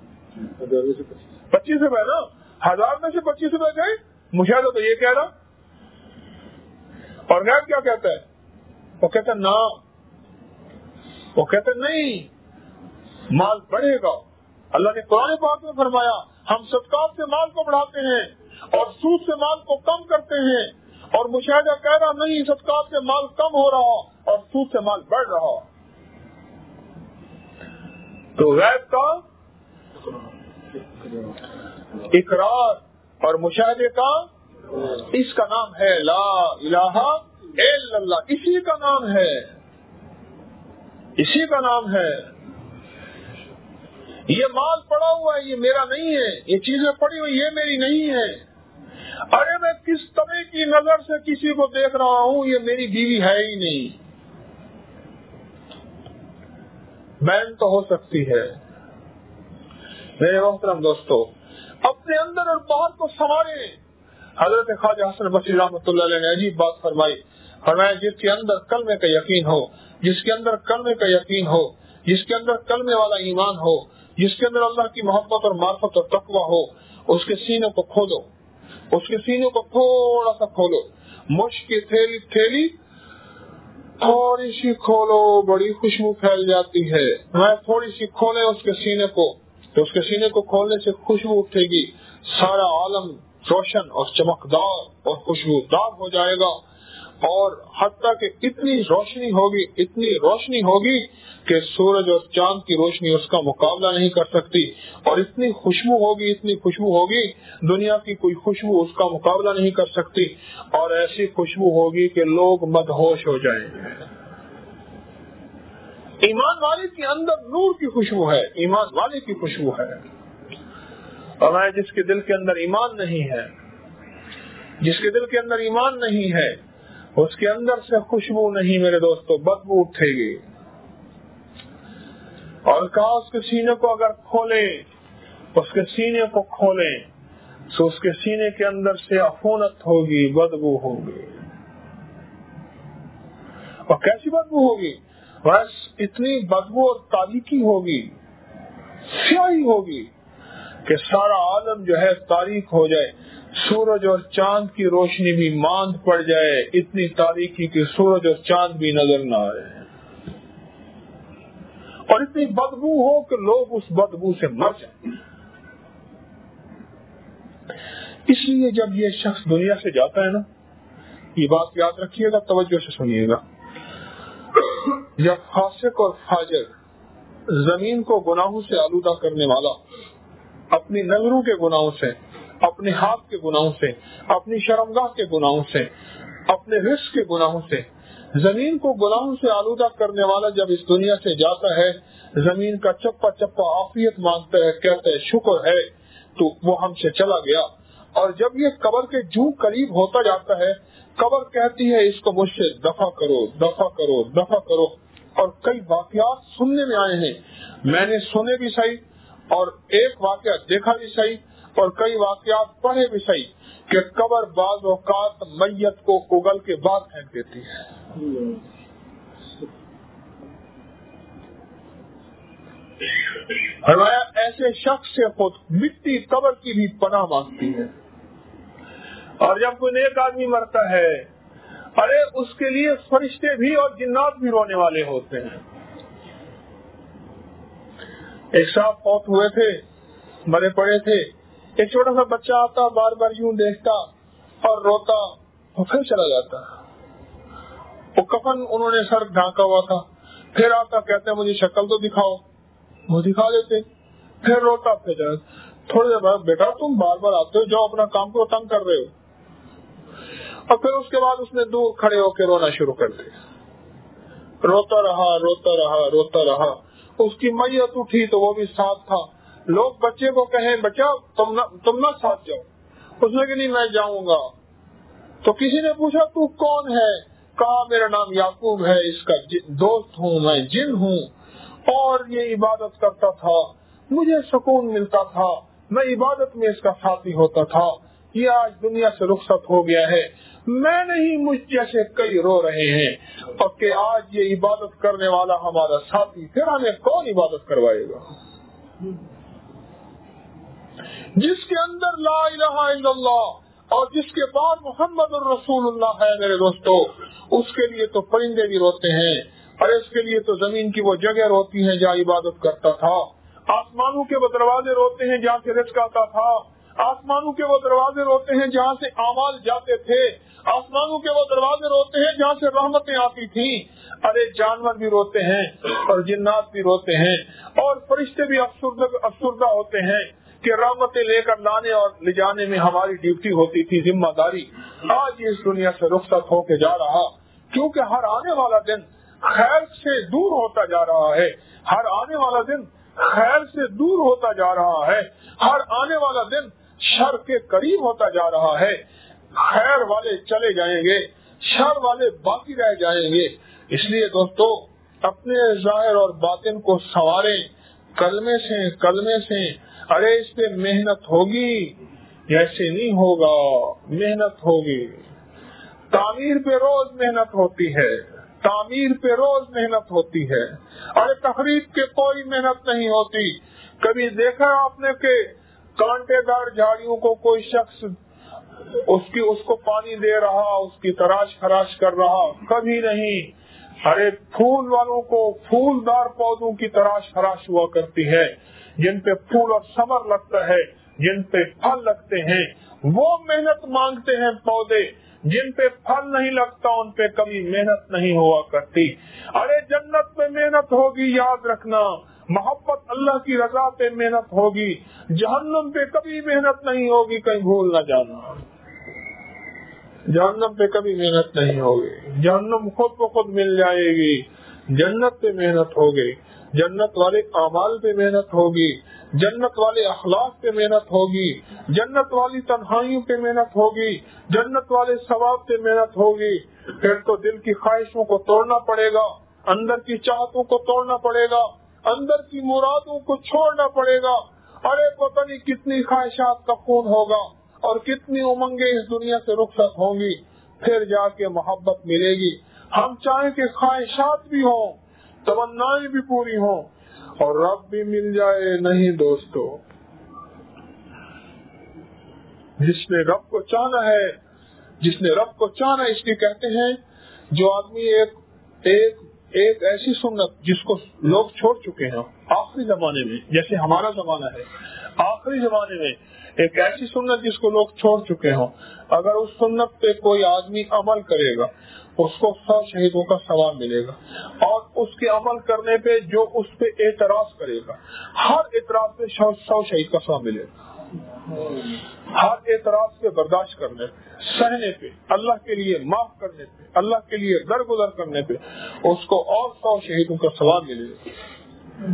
پچیس روپے نا، ہزار میں سے پچیس روپے گئے، مشاہدہ تو یہ کہہ رہا، اور غیب کیا کہتا ہے؟ وہ کہتا ہے نا، وہ کہتے نہیں مال بڑھے گا۔ اللہ نے قرآن پاک میں فرمایا ہم صدقات سے مال کو بڑھاتے ہیں اور سود سے مال کو کم کرتے ہیں، اور مشاہدہ کہہ رہا نہیں، صدقات سے مال کم ہو رہا اور سود سے مال بڑھ رہا۔ تو غیب کا اقرار اور مشاہدے کا، اس کا نام ہے لا الہ الا اللہ، اسی کا نام ہے، اسی کا نام ہے۔ یہ مال پڑا ہوا ہے، یہ میرا نہیں ہے، یہ چیزیں پڑی ہوئی یہ میری نہیں ہے، ارے میں کس طرح کی نظر سے کسی کو دیکھ رہا ہوں، یہ میری بیوی ہے ہی نہیں، بہن تو ہو سکتی ہے۔ میرے محترم دوستو، اپنے اندر اور باہر کو سنوارے۔ حضرت خواجہ حسن بصری رحمۃ اللہ علیہ نے عجیب بات فرمائی، فرمایا جس کے اندر کلمے کا یقین ہو، جس کے اندر کلمے کا یقین ہو، جس کے اندر کلمے والا ایمان ہو، جس کے اندر اللہ کی محبت اور معرفت اور تقوی ہو، اس کے سینے کو کھولو، اس کے سینے کو تھوڑا سا کھولو، مشک کی تھیلی تھیلی تھوڑی سی کھولو، بڑی خوشبو پھیل جاتی ہے۔ میں تھوڑی سی کھولے اس کے سینے کو، تو اس کے سینے کو کھولنے سے خوشبو اٹھے گی، سارا عالم روشن اور چمکدار اور خوشبودار ہو جائے گا، اور حتیٰ کہ اتنی روشنی ہوگی، اتنی روشنی ہوگی کہ سورج اور چاند کی روشنی اس کا مقابلہ نہیں کر سکتی، اور اتنی خوشبو ہوگی، اتنی خوشبو ہوگی دنیا کی کوئی خوشبو اس کا مقابلہ نہیں کر سکتی، اور ایسی خوشبو ہوگی کہ لوگ مدہوش ہو جائیں گے۔ ایمان والے کے اندر نور کی خوشبو ہے، ایمان والے کی خوشبو ہے، اور جس کے دل کے اندر ایمان نہیں ہے، جس کے دل کے اندر ایمان نہیں ہے، اس کے اندر سے خوشبو نہیں میرے دوستو، بدبو اٹھے گی۔ اور کہا اس کے سینے کو اگر کھولیں، اس کے سینے کو کھولیں تو اس کے سینے کے اندر سے عفونت ہوگی، بدبو ہوگی۔ اور کیسی بدبو ہوگی؟ بس اتنی بدبو اور تاریکی ہوگی، سیاہی ہوگی کہ سارا عالم جو ہے تاریک ہو جائے، سورج اور چاند کی روشنی بھی ماند پڑ جائے، اتنی تاریکی کہ سورج اور چاند بھی نظر نہ آئے، اور اتنی بدبو ہو کہ لوگ اس بدبو سے مر جائیں۔ اس لیے جب یہ شخص دنیا سے جاتا ہے نا، یہ بات یاد رکھیے گا، توجہ سے سنیے گا، جب فاسق اور فاجر، زمین کو گناہوں سے آلودہ کرنے والا، اپنی نظروں کے گناہوں سے، اپنے ہاتھ کے گناہوں سے، اپنی شرمگاہ کے گناہوں سے، اپنے رزق کے گناہوں سے. زمین کو گناہوں سے آلودہ کرنے والا جب اس دنیا سے جاتا ہے, زمین کا چپا چپا عافیت مانگتا ہے, کہتا ہے شکر ہے, تو وہ ہم سے چلا گیا. اور جب یہ قبر کے جو قریب ہوتا جاتا ہے, قبر کہتی ہے اس کو مجھ سے دفع کرو دفع کرو دفع کرو. اور کئی واقعات سننے میں آئے ہیں, میں نے سنے بھی صحیح اور ایک واقعہ دیکھا بھی صحیح, اور کئی واقعات پڑھے بھی صحیح کہ قبر بعض اوقات میت کو اگل کے بعد پھینک دیتی ہے. فرمایا ایسے شخص سے خود مٹی قبر کی بھی پناہ مانگتی ہے. اور جب کوئی نیک آدمی مرتا ہے, ارے اس کے لیے فرشتے بھی اور جنات بھی رونے والے ہوتے ہیں. ایک صاحب فوت ہوئے تھے, مرے پڑے تھے, ایک چھوٹا سا بچہ آتا, بار بار یوں دیکھتا اور روتا اور پھر چلا جاتا. وہ کفن انہوں نے سر ڈھانکا ہوا تھا, پھر آتا, کہتے مجھے شکل تو دکھاؤ, وہ دکھا دیتے, پھر روتا پھر جاتا. تھوڑی دیر بعد بیٹا تم بار بار آتے ہو, جاؤ اپنا کام کو تنگ کر رہے ہو. اور پھر اس کے بعد اس نے دور کھڑے ہو کے رونا شروع کر دیا. روتا رہا روتا رہا روتا رہا. اس کی میت اٹھی تو وہ بھی ساتھ تھا. لوگ بچے کو کہیں بچہ تم نہ تم نہ ساتھ جاؤ, اس نے کہ نہیں میں جاؤں گا. تو کسی نے پوچھا تو کون ہے؟ کہا میرا نام یعقوب ہے, اس کا دوست ہوں, میں جن ہوں اور یہ عبادت کرتا تھا, مجھے سکون ملتا تھا, میں عبادت میں اس کا ساتھی ہوتا تھا. یہ آج دنیا سے رخصت ہو گیا ہے, میں نہیں مجھ جیسے کئی رو رہے ہیں, اور کہ آج یہ عبادت کرنے والا ہمارا ساتھی, پھر ہمیں کون عبادت کروائے گا؟ جس کے اندر لا الہ الا اللہ اور جس کے بعد محمد الرسول اللہ ہے میرے دوستو, اس کے لیے تو پرندے بھی روتے ہیں, اور اس کے لیے تو زمین کی وہ جگہ روتی ہے جہاں عبادت کرتا تھا. آسمانوں کے وہ دروازے روتے ہیں جہاں سے رزق آتا تھا. آسمانوں کے وہ دروازے روتے ہیں جہاں سے اعمال جاتے تھے. آسمانوں کے وہ دروازے روتے ہیں جہاں سے رحمتیں آتی تھی. ارے جانور بھی روتے ہیں اور جنات بھی روتے ہیں, اور فرشتے بھی افسردہ افسردہ ہوتے ہیں کہ رحمتیں لے کر لانے اور لے جانے میں ہماری ڈیوٹی ہوتی تھی, ذمہ داری. آج اس دنیا سے رخصت ہو کے جا رہا, کیونکہ ہر آنے والا دن خیر سے دور ہوتا جا رہا ہے. ہر آنے والا دن خیر سے دور ہوتا جا رہا ہے. ہر آنے والا دن شر کے قریب ہوتا جا رہا ہے. خیر والے چلے جائیں گے, شر والے باقی رہ جائیں گے. اس لیے دوستو اپنے ظاہر اور باطن کو سنواریں, کلمے سے کلمے سے. ارے اس پہ محنت ہوگی, ایسے نہیں ہوگا, محنت ہوگی. تعمیر پہ روز محنت ہوتی ہے, تعمیر پہ روز محنت ہوتی ہے. ارے تخریب کے کوئی محنت نہیں ہوتی. کبھی دیکھا آپ نے کہ کانٹے دار جھاڑیوں کو کوئی شخص اس کی اس کو پانی دے رہا, اس کی تراش خراش کر رہا؟ کبھی نہیں. ارے پھول والوں کو پھولدار پودوں کی تراش خراش ہوا کرتی ہے, جن پہ پھول اور ثمر لگتا ہے, جن پہ پھل لگتے ہیں. وہ محنت مانگتے ہیں پودے, جن پہ پھل نہیں لگتا ان پہ کبھی محنت نہیں ہوا کرتی. ارے جنت میں محنت ہوگی, یاد رکھنا. محبت اللہ کی رضا پہ محنت ہوگی, جہنم پہ کبھی محنت نہیں ہوگی, کہیں بھول نہ جانا. جہنم پہ کبھی محنت نہیں ہوگی, جہنم خود بخود مل جائے گی. جنت پہ محنت ہوگی, جنت والے اعمال پہ محنت ہوگی, جنت والے اخلاق پہ محنت ہوگی, جنت والی تنہائیوں پہ محنت ہوگی, جنت والے ثواب پہ محنت ہوگی. پھر تو دل کی خواہشوں کو توڑنا پڑے گا, اندر کی چاہتوں کو توڑنا پڑے گا, اندر کی مرادوں کو چھوڑنا پڑے گا. ارے پتہ نہیں کتنی خواہشات کا خون ہوگا اور کتنی امنگیں اس دنیا سے رخصت ہوں گی, پھر جا کے محبت ملے گی. ہم چاہیں کہ خواہشات بھی ہوں, تمنائیں بھی پوری ہوں, اور رب بھی مل جائے. نہیں دوستو, جس نے رب کو چاہنا ہے, جس نے رب کو چاہنا ہے, اس لیے کہتے ہیں جو آدمی ایک ایک ایک ایسی سنت جس کو لوگ چھوڑ چکے ہیں آخری زمانے میں, جیسے ہمارا زمانہ ہے, آخری زمانے میں ایک ایسی سنت جس کو لوگ چھوڑ چکے ہوں, اگر اس سنت پہ کوئی آدمی عمل کرے گا اس کو سو شہیدوں کا ثواب ملے گا, اور اس کے عمل کرنے پہ جو اس پہ اعتراض کرے گا ہر اعتراض پہ سو شہید کا ثواب ملے گا. ہر اعتراض کے برداشت کرنے پہ، سہنے پہ، اللہ کے لیے معاف کرنے پہ، اللہ کے لیے درگزر کرنے پہ اس کو اور سو شہیدوں کا ثواب ملے گا۔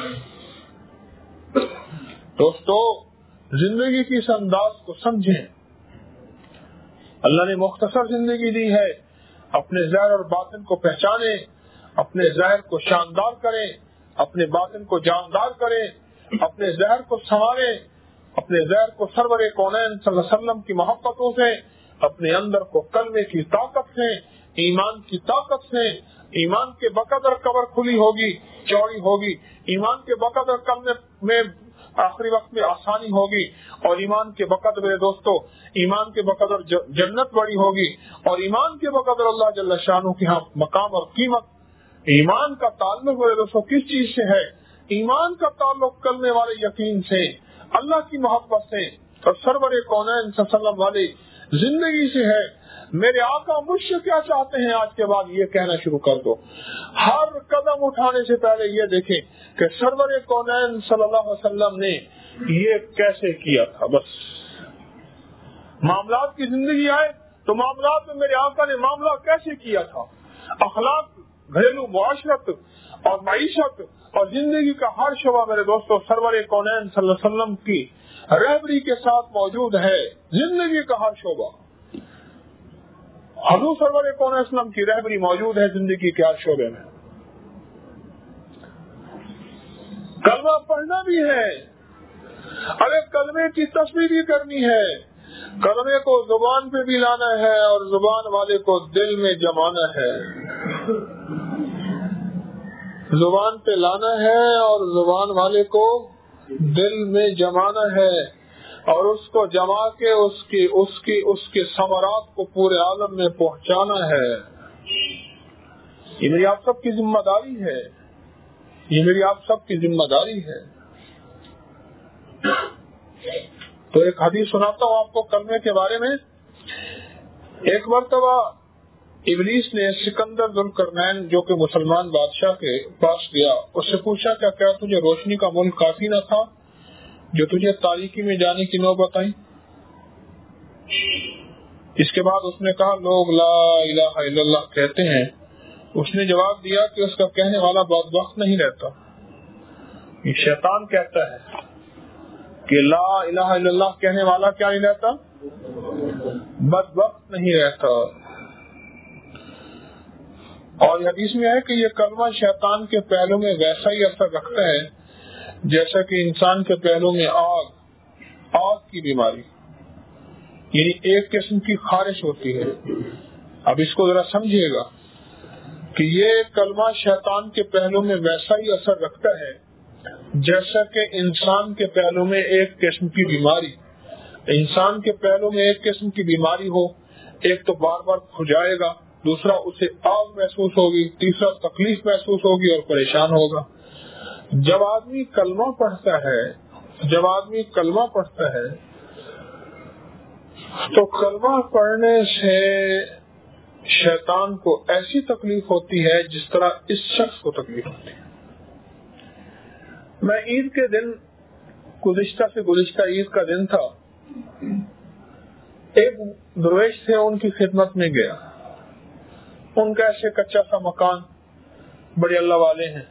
دوستو زندگی کی اس انداز کو سمجھیں۔ اللہ نے مختصر زندگی دی ہے، اپنے ظاہر اور باطن کو پہچانے، اپنے ظاہر کو شاندار کریں، اپنے باطن کو جاندار کریں، اپنے ظاہر کو سنواریں، اپنے ظاہر کو سرور کونین صلی اللہ علیہ وسلم کی محبتوں سے، اپنے اندر کو کلمے کی طاقت سے، ایمان کی طاقت سے۔ ایمان کے بقدر قبر کھلی ہوگی، چوڑی ہوگی، ایمان کے بقدر کلمے میں آخری وقت میں آسانی ہوگی، اور ایمان کے بقدر میرے دوستو ایمان کے بقدر جنت بڑی ہوگی، اور ایمان کے بقدر اللہ جل شانہ کے ہاں مقام اور قیمت۔ ایمان کا تعلق میرے دوستو کس چیز سے ہے؟ ایمان کا تعلق کلمے والے یقین سے، اللہ کی محبت سے اور سرور کونین صلی اللہ علیہ وسلم والی زندگی سے ہے۔ میرے آقا مجھ سے کیا چاہتے ہیں آج کے بعد یہ کہنا شروع کر دو۔ ہر قدم اٹھانے سے پہلے یہ دیکھیں کہ سرور کونین صلی اللہ علیہ وسلم نے یہ کیسے کیا تھا۔ بس معاملات کی زندگی آئے تو معاملات میں میرے آقا نے معاملہ کیسے کیا تھا۔ اخلاق، گھریلو معاشرت اور معیشت اور زندگی کا ہر شعبہ میرے دوستو سرور کونین صلی اللہ علیہ وسلم کی رہبری کے ساتھ موجود ہے۔ زندگی کا ہر شعبہ حضور سرور کونین صلی اللہ علیہ وسلم کی رہبری موجود ہے زندگی کے ہر شعبے میں۔ کلمہ پڑھنا بھی ہے، ارے کلمے کی تصویر بھی کرنی ہے، کلمے کو زبان پہ بھی لانا ہے اور زبان والے کو دل میں جمانا ہے۔ زبان پہ لانا ہے اور زبان والے کو دل میں جمانا ہے، اور اس کو جما کے اس کی اس کی اس کے ثمرات کو پورے عالم میں پہنچانا ہے۔ یہ میری آپ سب کی ذمہ داری ہے، یہ میری آپ سب کی ذمہ داری ہے۔ تو ایک حدیث سناتا ہوں آپ کو کلمے کے بارے میں۔ ایک مرتبہ ابلیس نے سکندر ذوالقرنین جو کہ مسلمان بادشاہ کے پاس گیا، اس سے پوچھا کہ کیا تجھے روشنی کا ملک کافی نہ تھا جو تجھے تاریکی میں جانے کی نوبت آئی؟ اس کے بعد اس نے کہا لوگ لا الہ الا اللہ کہتے ہیں۔ اس نے جواب دیا کہ اس کا کہنے والا بدبخت نہیں رہتا۔ یہ شیطان کہتا ہے کہ لا الہ الا اللہ کہنے والا کیا نہیں رہتا؟ بدبخت نہیں رہتا۔ اور حدیث میں ہے کہ یہ کلمہ شیطان کے پہلو میں ویسا ہی اثر رکھتا ہے جیسا کہ انسان کے پہلو میں آگ آگ کی بیماری، یعنی ایک قسم کی خارش ہوتی ہے۔ اب اس کو ذرا سمجھیے گا کہ یہ کلمہ شیطان کے پہلو میں ویسا ہی اثر رکھتا ہے جیسا کہ انسان کے پہلو میں ایک قسم کی بیماری۔ انسان کے پہلو میں ایک قسم کی بیماری ہو، ایک تو بار بار کھجائے گا، دوسرا اسے آگ محسوس ہوگی، تیسرا تکلیف محسوس ہوگی اور پریشان ہوگا۔ جب آدمی کلمہ پڑھتا ہے جب آدمی کلمہ پڑھتا ہے تو کلمہ پڑھنے سے شیطان کو ایسی تکلیف ہوتی ہے جس طرح اس شخص کو تکلیف ہوتی ہے۔ میں عید کے دن گزشتہ سے گزشتہ عید کا دن تھا، ایک درویش تھے، ان کی خدمت میں گیا۔ ان کا ایسے کچا سا مکان، بڑے اللہ والے ہیں،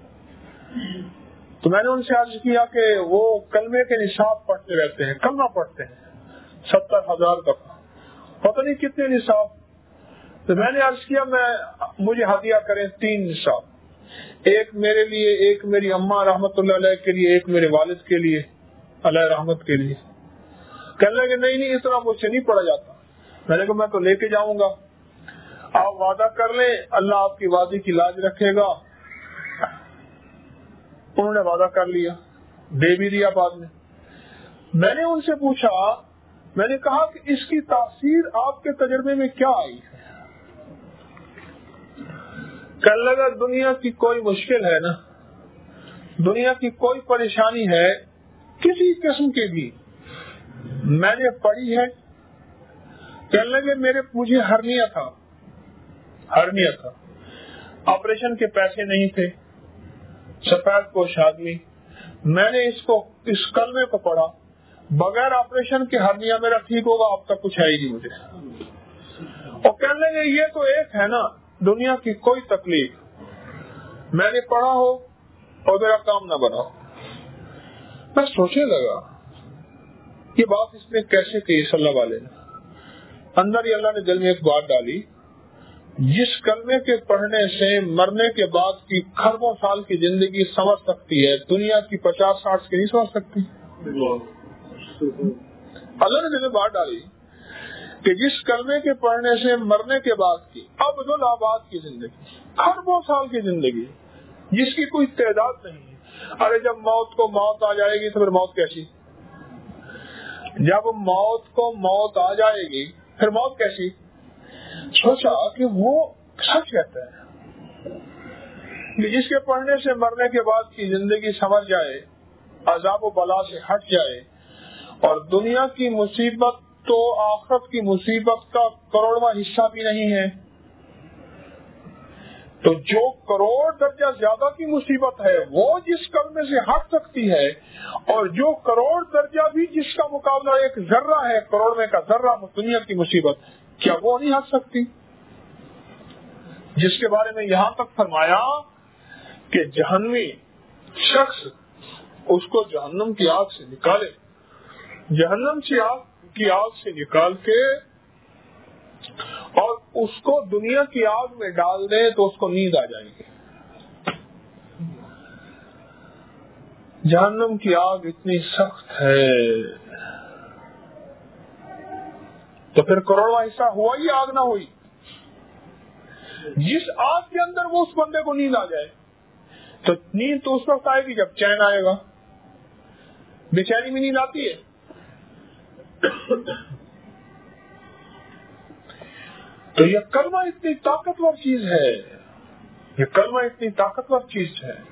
تو میں نے ان سے عرض کیا کہ وہ کلمے کے نصاب پڑھتے رہتے ہیں، کلمہ پڑھتے ہیں ستر ہزار دفعہ، پتہ نہیں کتنے نصاب۔ تو میں نے عرض کیا میں مجھے ہدیہ کریں تین نصاب، ایک میرے لیے، ایک میری اماں رحمت اللہ علیہ کے لیے، ایک میرے والد کے لیے اللہ رحمت کے لیے۔ کہنے لگے نہیں نہیں اتنا مجھ سے نہیں پڑھا جاتا۔ میں نے کہا میں تو لے کے جاؤں گا، آپ وعدہ کر لیں، اللہ آپ کی وعدے کی لاج رکھے گا۔ انہوں نے وعدہ کر لیا، دے بھی دیا بعد میں۔ میں نے ان سے پوچھا، میں نے کہا کہ اس کی تاثیر آپ کے تجربے میں کیا آئی ہے؟ کہنے لگا دنیا کی کوئی مشکل ہے نا، دنیا کی کوئی پریشانی ہے کسی قسم کی بھی میں نے پڑھی ہے؟ کہنے لگے میرے مجھے ہرنیا تھا ہرنیا تھا آپریشن کے پیسے نہیں تھے، سفید پوش آدمی، میں نے اس کو اس کلمے کو پڑھا، بغیر آپریشن کے ہرنیا میرا ٹھیک ہوگا، اب تک کچھ ہے ہی نہیں مجھے. اور کہنے لگے یہ تو ایک ہے نا دنیا کی کوئی تکلیف میں نے پڑھا ہو اور میرا کام نہ بنا ہو. میں سوچنے لگا یہ بات اس نے کیسے کی صلی اللہ علیہ نے. اندر ہی اللہ نے دل میں ایک بات ڈالی، جس کلمے کے پڑھنے سے مرنے کے بعد کی کھربوں سال کی زندگی سمجھ سکتی ہے، دنیا کی پچاس ساٹھ کی نہیں سمجھ سکتی. اللہ نے دل میں بات ڈالی کہ جس کلمے کے پڑھنے سے مرنے کے بعد کی ابدالآباد کی زندگی، کھربوں سال کی زندگی جس کی کوئی تعداد نہیں ہے. ارے جب موت کو موت آ جائے گی تو پھر موت کیسی؟ جب موت کو موت آ جائے گی پھر موت کیسی؟ سوچا کہ وہ سچ کہتا ہے کہ جس کے پڑھنے سے مرنے کے بعد کی زندگی سمجھ جائے، عذاب و بلا سے ہٹ جائے، اور دنیا کی مصیبت تو آخرت کی مصیبت کا کروڑواں حصہ بھی نہیں ہے، تو جو کروڑ درجہ زیادہ کی مصیبت ہے وہ جس کلمے سے ہٹ سکتی ہے، اور جو کروڑ درجہ بھی جس کا مقابلہ ایک ذرہ ہے، کروڑ میں کا ذرہ دنیا کی مصیبت، کیا وہ نہیں ہٹ سکتی؟ جس کے بارے میں یہاں تک فرمایا کہ جہنمی شخص اس کو جہنم کی آگ سے نکالے، جہنم کی آگ کی آگ سے نکال کے اور اس کو دنیا کی آگ میں ڈال دے تو اس کو نیند آ جائے گی. جہنم کی آگ اتنی سخت ہے تو پھر کروڑواں حصہ ہوا ہی آگ نہ ہوئی. جس آگ کے اندر وہ اس بندے کو نیند آ جائے تو نیند تو اس وقت آئے گی جب چین آئے گا. بے چینی میں نیند آتی ہے. تو یہ کلمہ اتنی طاقتور چیز ہے، یہ کلمہ اتنی طاقتور چیز ہے.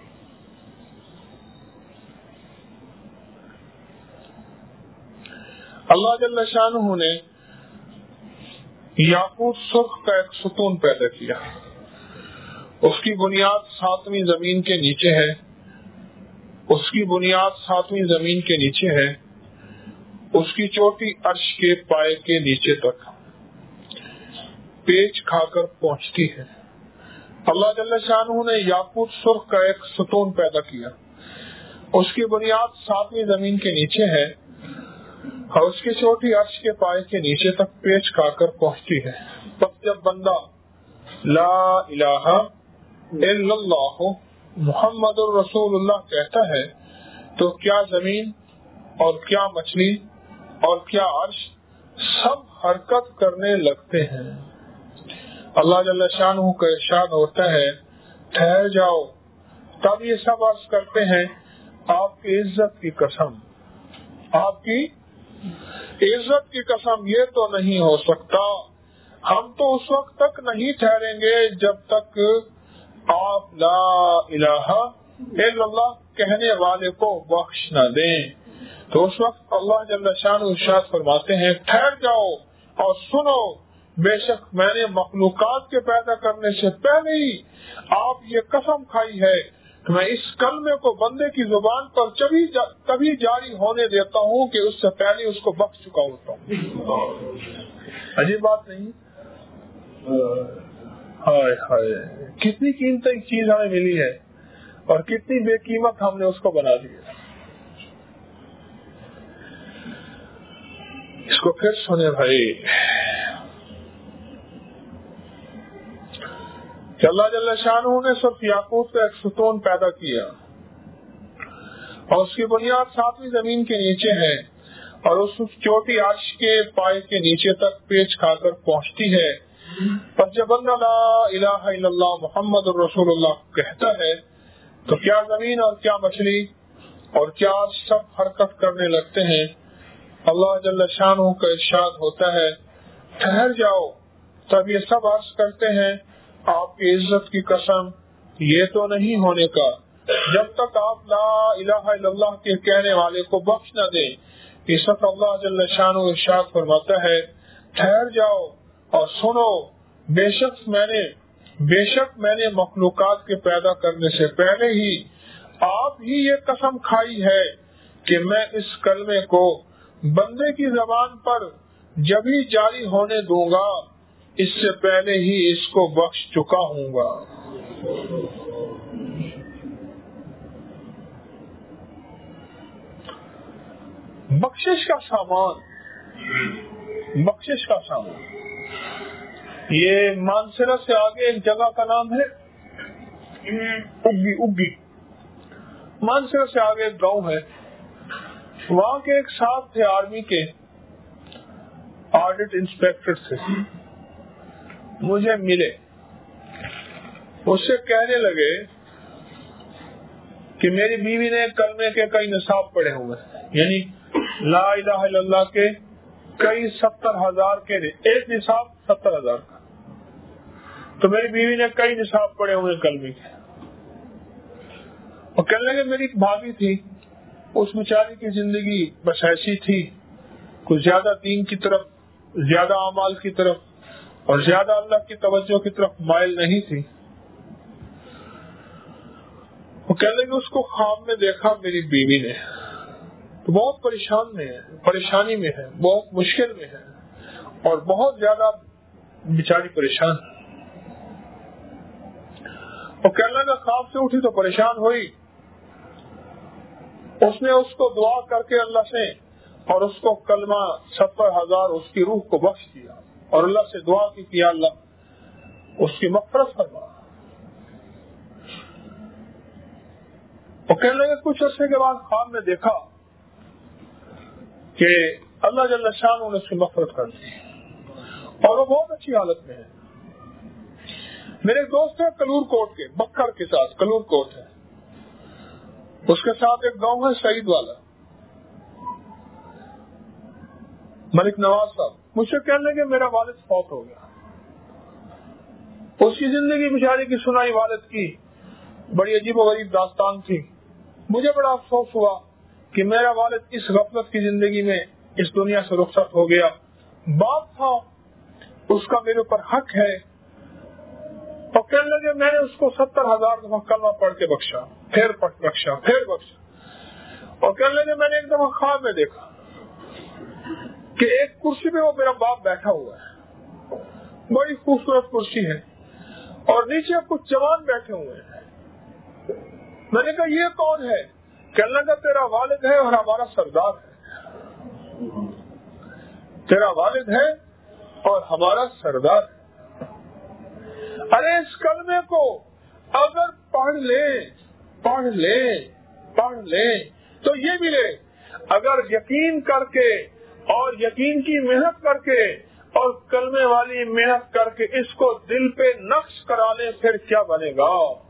اللہ جل شانہ نے یاقوت سرخ کا ایک ستون پیدا کیا. اس کی بنیاد ساتویں زمین کے نیچے ہے، اس کی بنیاد ساتویں زمین کے نیچے ہے، اس کی چوٹی عرش کے پائے کے نیچے تک پیچ کھا کر پہنچتی ہے. اللہ جل شانہ نے یاقوت سرخ کا ایک ستون پیدا کیا. اس کی بنیاد ساتویں زمین کے نیچے ہے اور اس کی چوٹی عرش کے پائے کے نیچے تک پیچ کھا کر پہنچتی ہے. بس جب بندہ لا الہ الا اللہ محمد الرسول اللہ کہتا ہے تو کیا زمین اور کیا مچھلی اور کیا عرش سب حرکت کرنے لگتے ہیں. اللہ جل شانہ کا ارشاد ہوتا ہے ٹھہر جاؤ. تب یہ سب عرض کرتے ہیں آپ کی عزت کی قسم، آپ کی عزت کی قسم یہ تو نہیں ہو سکتا، ہم تو اس وقت تک نہیں ٹھہریں گے جب تک آپ لا الہ الا اللہ کہنے والے کو بخش نہ دیں. تو اس وقت اللہ جل شانہ ارشاد فرماتے ہیں ٹھہر جاؤ اور سنو، بے شک میں نے مخلوقات کے پیدا کرنے سے پہلے ہی آپ یہ قسم کھائی ہے کہ میں اس کلمے کو بندے کی زبان پر تبھی جاری ہونے دیتا ہوں کہ اس سے پہلے اس کو بخش چکا ہوتا ہوں. عجیب بات نہیں؟ ہائے ہائے کتنی قیمتی چیز ہمیں ملی ہے اور کتنی بے قیمت ہم نے اس کو بنا دی. اس کو پھر سنے بھائی کہ اللہ جل شانہ نے صرف یاقوت کا ایک ستون پیدا کیا اور اس کی بنیاد ساتویں زمین کے نیچے ہے اور اس چوٹی عرش کے پائے کے نیچے تک پیچ کھا کر پہنچتی ہے. پر جب بندہ لا الہ الا اللہ محمد الرسول اللہ کہتا ہے تو کیا زمین اور کیا مچھلی اور کیا عرش سب حرکت کرنے لگتے ہیں. اللہ جل شانہ کا ارشاد ہوتا ہے ٹھہر جاؤ. تب یہ سب عرض کرتے ہیں آپ کی عزت کی قسم یہ تو نہیں ہونے کا جب تک آپ لا الہ الا اللہ کے کہنے والے کو بخش نہ دیں. اس وقت اللہ جل شانہ ارشاد فرماتا ہے ٹھہر جاؤ اور سنو، بے شک میں نے بے شک میں نے مخلوقات کے پیدا کرنے سے پہلے ہی آپ ہی یہ قسم کھائی ہے کہ میں اس کلمے کو بندے کی زبان پر جب ہی جاری ہونے دوں گا اس سے پہلے ہی اس کو بخش چکا ہوں گا. بخشش کا سامان، بخشش کا سامان یہ مانسرا سے آگے ایک جگہ کا نام ہے اگی. اگی مانسرا سے آگے ایک گاؤں ہے، وہاں کے ایک صاحب تھے آرمی کے، آڈٹ انسپیکٹر تھے. مجھے ملے، اس سے کہنے لگے کہ میری بیوی نے کلمے کے کئی نصاب پڑھے ہوئے، یعنی لا الہ الا اللہ کے کئی ستر ہزار کے، ایک نصاب ستر ہزار کا، تو میری بیوی نے کئی نصاب پڑھے ہوئے کلمے کے. اور کہنے لگے میری ایک بھابھی تھی، اس بیچاری کی زندگی بس ایسی تھی، کچھ زیادہ دین کی طرف، زیادہ اعمال کی طرف اور زیادہ اللہ کی توجہ کی طرف مائل نہیں تھی. وہ کہنے لگے اس کو خواب میں دیکھا میری بیوی نے، تو بہت پریشان میں ہے، پریشانی میں ہے، بہت مشکل میں ہے اور بہت زیادہ بیچاری پریشان ہے. اور کہنے لگا خواب سے اٹھی تو پریشان ہوئی، اس نے اس کو دعا کر کے اللہ سے اور اس کو کلمہ ستر ہزار اس کی روح کو بخش دیا اور اللہ سے دعا کی کہ اللہ اس کی مغفرت فرما. اور کہنے لگے کچھ عرصے کے بعد خواب میں دیکھا کہ اللہ جل شانہ نے اس کی مغفرت کر دی اور وہ بہت اچھی حالت میں ہے. میرے دوست ہے کلور کوٹ کے، بکر کے ساتھ کلور کوٹ ہے، اس کے ساتھ ایک گاؤں ہے سعید والا، ملک نواز صاحب. مجھ سے کہنے لگے میرا والد فوت ہو گیا. اس کی زندگی بیچاری کی سنائی والد کی بڑی عجیب و غریب داستان تھی. مجھے بڑا افسوس ہوا کہ میرا والد اس غفلت کی زندگی میں اس دنیا سے رخصت ہو گیا. باپ تھا، اس کا میرے اوپر حق ہے. اور کہنے لگے میں نے اس کو ستر ہزار دفعہ کلمہ پڑھ کے بخشا، پھر پڑھ بخشا، پھر بخشا. اور کہنے لگے میں نے ایک دفعہ خواب میں دیکھا کہ ایک کرسی پہ وہ میرا باپ بیٹھا ہوا ہے، بڑی خوبصورت کرسی ہے اور نیچے کچھ جوان بیٹھے ہوئے ہیں. میں نے کہا یہ کون ہے؟ کہنے لگا تیرا والد ہے اور ہمارا سردار ہے. تیرا والد ہے اور ہمارا سردار ہے. ارے اس کلمے کو اگر پڑھ لے پڑھ لے پڑھ لے تو یہ ملے. اگر یقین کر کے اور یقین کی محنت کر کے اور کلمے والی محنت کر کے اس کو دل پہ نقش کرا لے پھر کیا بنے گا؟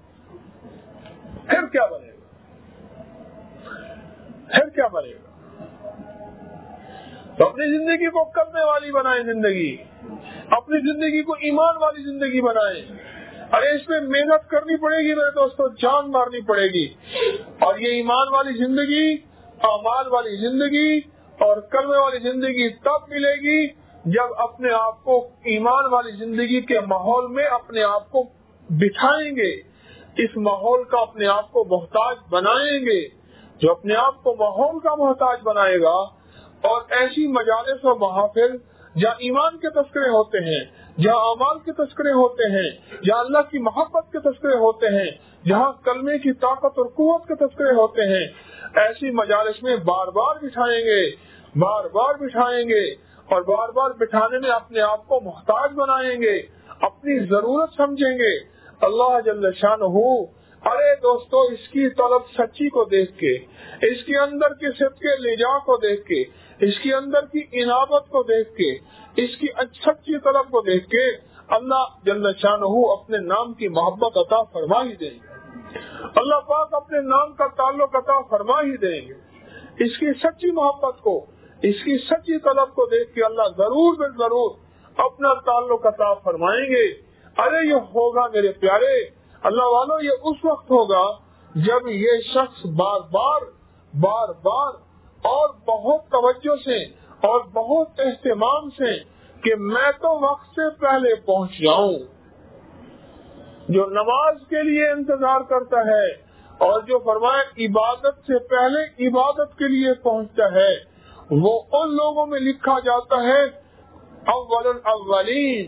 پھر کیا بنے گا؟ پھر کیا بنے گا؟ تو اپنی زندگی کو کلمے والی بنائیں، زندگی اپنی زندگی کو ایمان والی زندگی بنائیں. ارے اس میں محنت کرنی پڑے گی میرے دوستوں، جان مارنی پڑے گی. اور یہ ایمان والی زندگی، اعمال والی زندگی اور کلمے والی زندگی تب ملے گی جب اپنے آپ کو ایمان والی زندگی کے ماحول میں اپنے آپ کو بٹھائیں گے، اس ماحول کا اپنے آپ کو محتاج بنائیں گے. جو اپنے آپ کو ماحول کا محتاج بنائے گا اور ایسی مجالس و محافل جہاں ایمان کے تذکرے ہوتے ہیں، جہاں اعمال کے تذکرے ہوتے ہیں، جہاں اللہ کی محبت کے تذکرے ہوتے ہیں، جہاں کلمے کی طاقت اور قوت کے تذکرے ہوتے ہیں، ایسی مجالس میں بار بار بٹھائیں گے، بار بار بٹھائیں گے اور بار بار بٹھانے میں اپنے آپ کو محتاج بنائیں گے، اپنی ضرورت سمجھیں گے. اللہ جل شانہ، ارے دوستو اس کی طلب سچی کو دیکھ کے، اس کے اندر کے صدقے لجا کو دیکھ کے، اس کے اندر کی انابت کو دیکھ کے، اس کی سچی طلب کو دیکھ کے اللہ جل شانہ اپنے نام کی محبت عطا فرما ہی دیں گے. اللہ پاک اپنے نام کا تعلق عطا فرما ہی دیں گے. اس کی سچی محبت کو، اس کی سچی طلب کو دیکھ کے اللہ ضرور بے ضرور اپنا تعلق عطا فرمائیں گے. ارے یہ ہوگا میرے پیارے اللہ والوں، یہ اس وقت ہوگا جب یہ شخص بار بار بار بار اور بہت توجہ سے اور بہت اہتمام سے کہ میں تو وقت سے پہلے پہنچ جاؤں. جو نماز کے لیے انتظار کرتا ہے اور جو فرمایا عبادت سے پہلے عبادت کے لیے پہنچتا ہے وہ ان لوگوں میں لکھا جاتا ہے اول الاولین،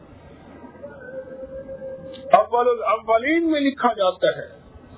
اول الاولین میں لکھا جاتا ہے،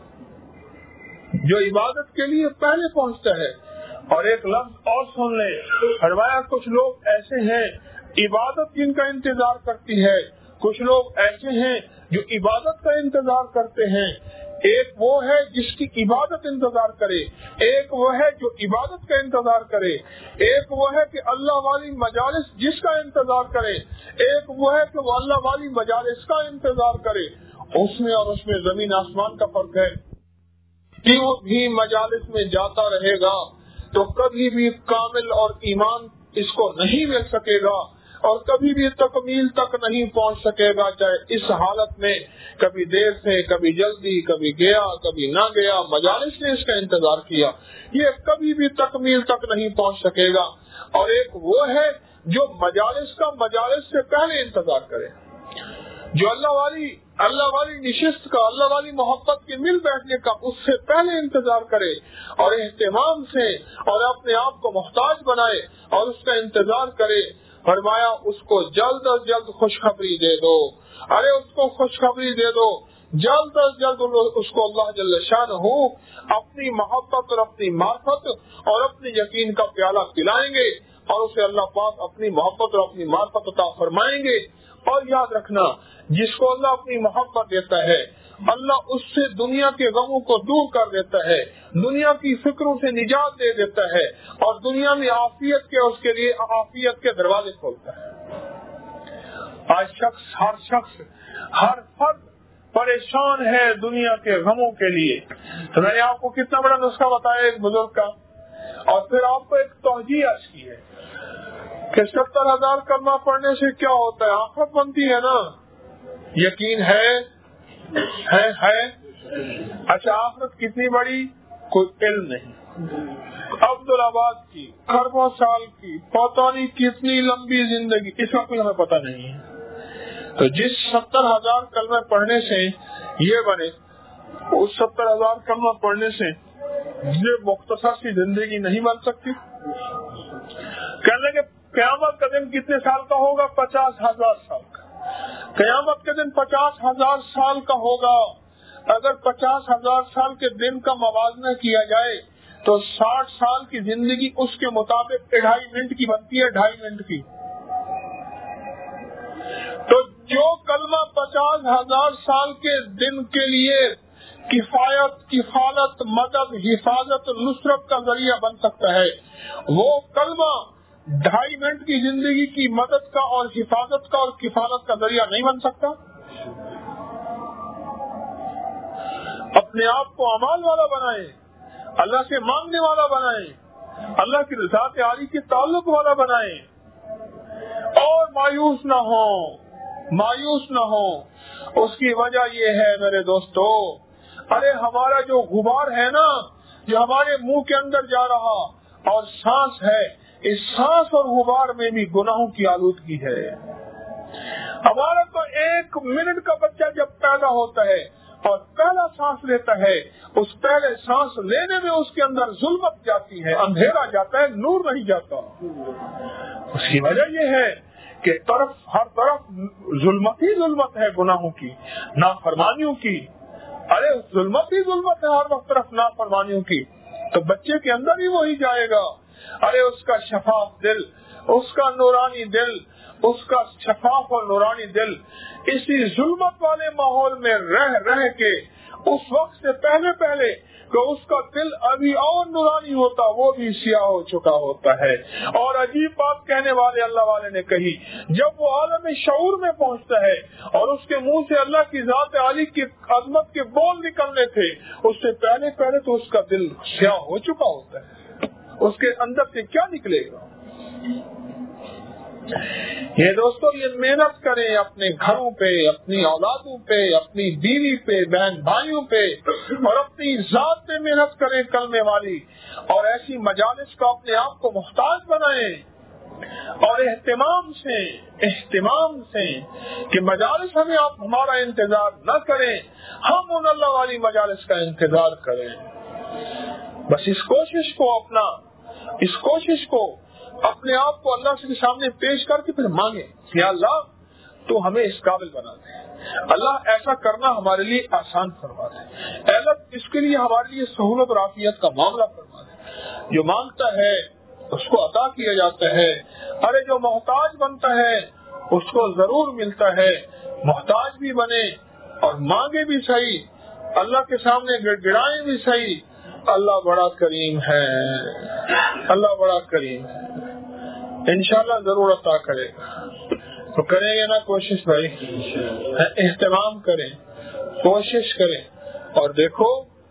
جو عبادت کے لیے پہلے پہنچتا ہے۔ اور ایک لفظ اور سن لیں، فرمایا کچھ لوگ ایسے ہیں عبادت جن کا انتظار کرتی ہے، کچھ لوگ ایسے ہیں جو عبادت کا انتظار کرتے ہیں۔ ایک وہ ہے جس کی عبادت انتظار کرے، ایک وہ ہے جو عبادت کا انتظار کرے، ایک وہ ہے کہ اللہ والی مجالس جس کا انتظار کرے، ایک وہ ہے کہ وہ اللہ والی مجالس کا انتظار کرے۔ اس میں اور اس میں زمین آسمان کا فرق ہے کہ وہ بھی مجالس میں جاتا رہے گا تو کبھی بھی کامل اور ایمان اس کو نہیں مل سکے گا اور کبھی بھی تکمیل تک نہیں پہنچ سکے گا، چاہے اس حالت میں کبھی دیر سے، کبھی جلدی، کبھی گیا کبھی نہ گیا، مجالس نے اس کا انتظار کیا، یہ کبھی بھی تکمیل تک نہیں پہنچ سکے گا۔ اور ایک وہ ہے جو مجالس کا مجالس سے پہلے انتظار کرے، جو اللہ والی اللہ والی نشست کا، اللہ والی محبت کے مل بیٹھنے کا اس سے پہلے انتظار کرے اور اہتمام سے اور اپنے آپ کو محتاج بنائے اور اس کا انتظار کرے۔ فرمایا اس کو جلد از جلد خوشخبری دے دو، ارے اس کو خوشخبری دے دو، جلد از جلد اس کو اللہ جل شانہ اپنی محبت اور اپنی معرفت اور اپنی یقین کا پیالہ پلائیں گے اور اسے اللہ پاک اپنی محبت اور اپنی معرفت عطا فرمائیں گے۔ اور یاد رکھنا، جس کو اللہ اپنی محبت دیتا ہے اللہ اس سے دنیا کے غموں کو دور کر دیتا ہے، دنیا کی فکروں سے نجات دے دیتا ہے اور دنیا میں عافیت کے اس کے لیے عافیت کے دروازے کھولتا ہے۔ آج شخص ہر شخص ہر فرد پریشان ہے دنیا کے غموں کے لیے۔ تو میں نے آپ کو کتنا بڑا نسخہ بتایا ایک بزرگ کا، اور پھر آپ کو ایک توجیہ عرض کی ہے کہ ستر ہزار کلمہ پڑھنے سے کیا ہوتا ہے، آخرت بنتی ہے نا، یقین ہے ہے ہے اچھا آخرت کتنی بڑی کوئی علم نہیں، عبدالآباد کی اربوں سال کی پتہ نہیں کتنی لمبی زندگی، اس کا کوئی ہمیں پتہ نہیں ہے۔ تو جس ستر ہزار کلمہ پڑھنے سے یہ بنے، اس ستر ہزار کلمہ پڑھنے سے یہ مختصر سی زندگی نہیں بن سکتی۔ کہنے کہ قیامت کا دن کتنے سال کا ہوگا؟ پچاس ہزار سال کا۔ قیامت کے دن پچاس ہزار سال کا ہوگا۔ اگر پچاس ہزار سال کے دن کا موازنہ کیا جائے تو ساٹھ سال کی زندگی اس کے مطابق ڈھائی منٹ کی بنتی ہے، ڈھائی منٹ کی۔ تو جو کلمہ پچاس ہزار سال کے دن کے لیے کفایت، کفالت، مدد، حفاظت، نصرت کا ذریعہ بن سکتا ہے، وہ کلمہ ڈھائی منٹ کی زندگی کی مدد کا اور حفاظت کا اور کفالت کا ذریعہ نہیں بن سکتا۔ اپنے آپ کو اعمال والا بنائیں، اللہ سے مانگنے والا بنائیں، اللہ کی ذات عالی کے تعلق والا بنائیں اور مایوس نہ ہو، مایوس نہ ہو۔ اس کی وجہ یہ ہے میرے دوستو، ارے ہمارا جو غبار ہے نا، جو ہمارے منہ کے اندر جا رہا اور سانس ہے، اس سانس اور غبار میں بھی گناہوں کی آلودگی ہے۔ ہمارا تو ایک منٹ کا بچہ جب پیدا ہوتا ہے اور پہلا سانس لیتا ہے، اس پہلے سانس لینے میں اس کے اندر ظلمت جاتی ہے، اندھیرا جاتا ہے، نور نہیں جاتا۔ اس کی وجہ یہ ہے کہ طرف ہر طرف ظلمت ہی ظلمت ہے، گناہوں کی، نافرمانیوں کی۔ ارے ظلمت ہی ظلمت ہے ہر وقت طرف نافرمانیوں کی، تو بچے کے اندر ہی وہی جائے گا۔ ارے اس کا شفاف دل، اس کا نورانی دل، اس کا شفاف اور نورانی دل اسی ظلمت والے ماحول میں رہ رہ کے اس وقت سے پہلے پہلے کہ اس کا دل ابھی اور نورانی ہوتا وہ بھی سیاہ ہو چکا ہوتا ہے۔ اور عجیب بات کہنے والے اللہ والے نے کہی، جب وہ عالم شعور میں پہنچتا ہے اور اس کے منہ سے اللہ کی ذات عالی کی عظمت کے بول نکلنے تھے، اس سے پہلے پہلے تو اس کا دل سیاہ ہو چکا ہوتا ہے، اس کے اندر سے کیا نکلے گا؟ یہ دوستو یہ محنت کریں اپنے گھروں پہ، اپنی اولادوں پہ، اپنی بیوی پہ، بہن بھائیوں پہ، اور اپنی ذات پہ محنت کریں کلمے والی، اور ایسی مجالس کا اپنے آپ کو محتاج بنائیں اور اہتمام سے اہتمام سے کہ مجالس ہمیں آپ ہمارا انتظار نہ کریں، ہم ان اللہ والی مجالس کا انتظار کریں. بس اس کوشش کو اپنا اس کوشش کو اپنے آپ کو اللہ کے سامنے پیش کر کے پھر مانگے، یا اللہ تو ہمیں اس قابل بنا دے، اللہ ایسا کرنا ہمارے لیے آسان فرما دے، اللہ اس کے لیے ہمارے لیے سہولت اور عافیت کا معاملہ فرما دے. جو مانگتا ہے اس کو عطا کیا جاتا ہے، ارے جو محتاج بنتا ہے اس کو ضرور ملتا ہے. محتاج بھی بنے اور مانگے بھی صحیح، اللہ کے سامنے گڑ گڑائے بھی صحیح. اللہ بڑا کریم ہے، اللہ بڑا کریم ہے، انشاءاللہ ضرور عطا کرے گا. تو کریں گے نا کوشش بھائی، اہتمام کریں، کوشش کریں. اور دیکھو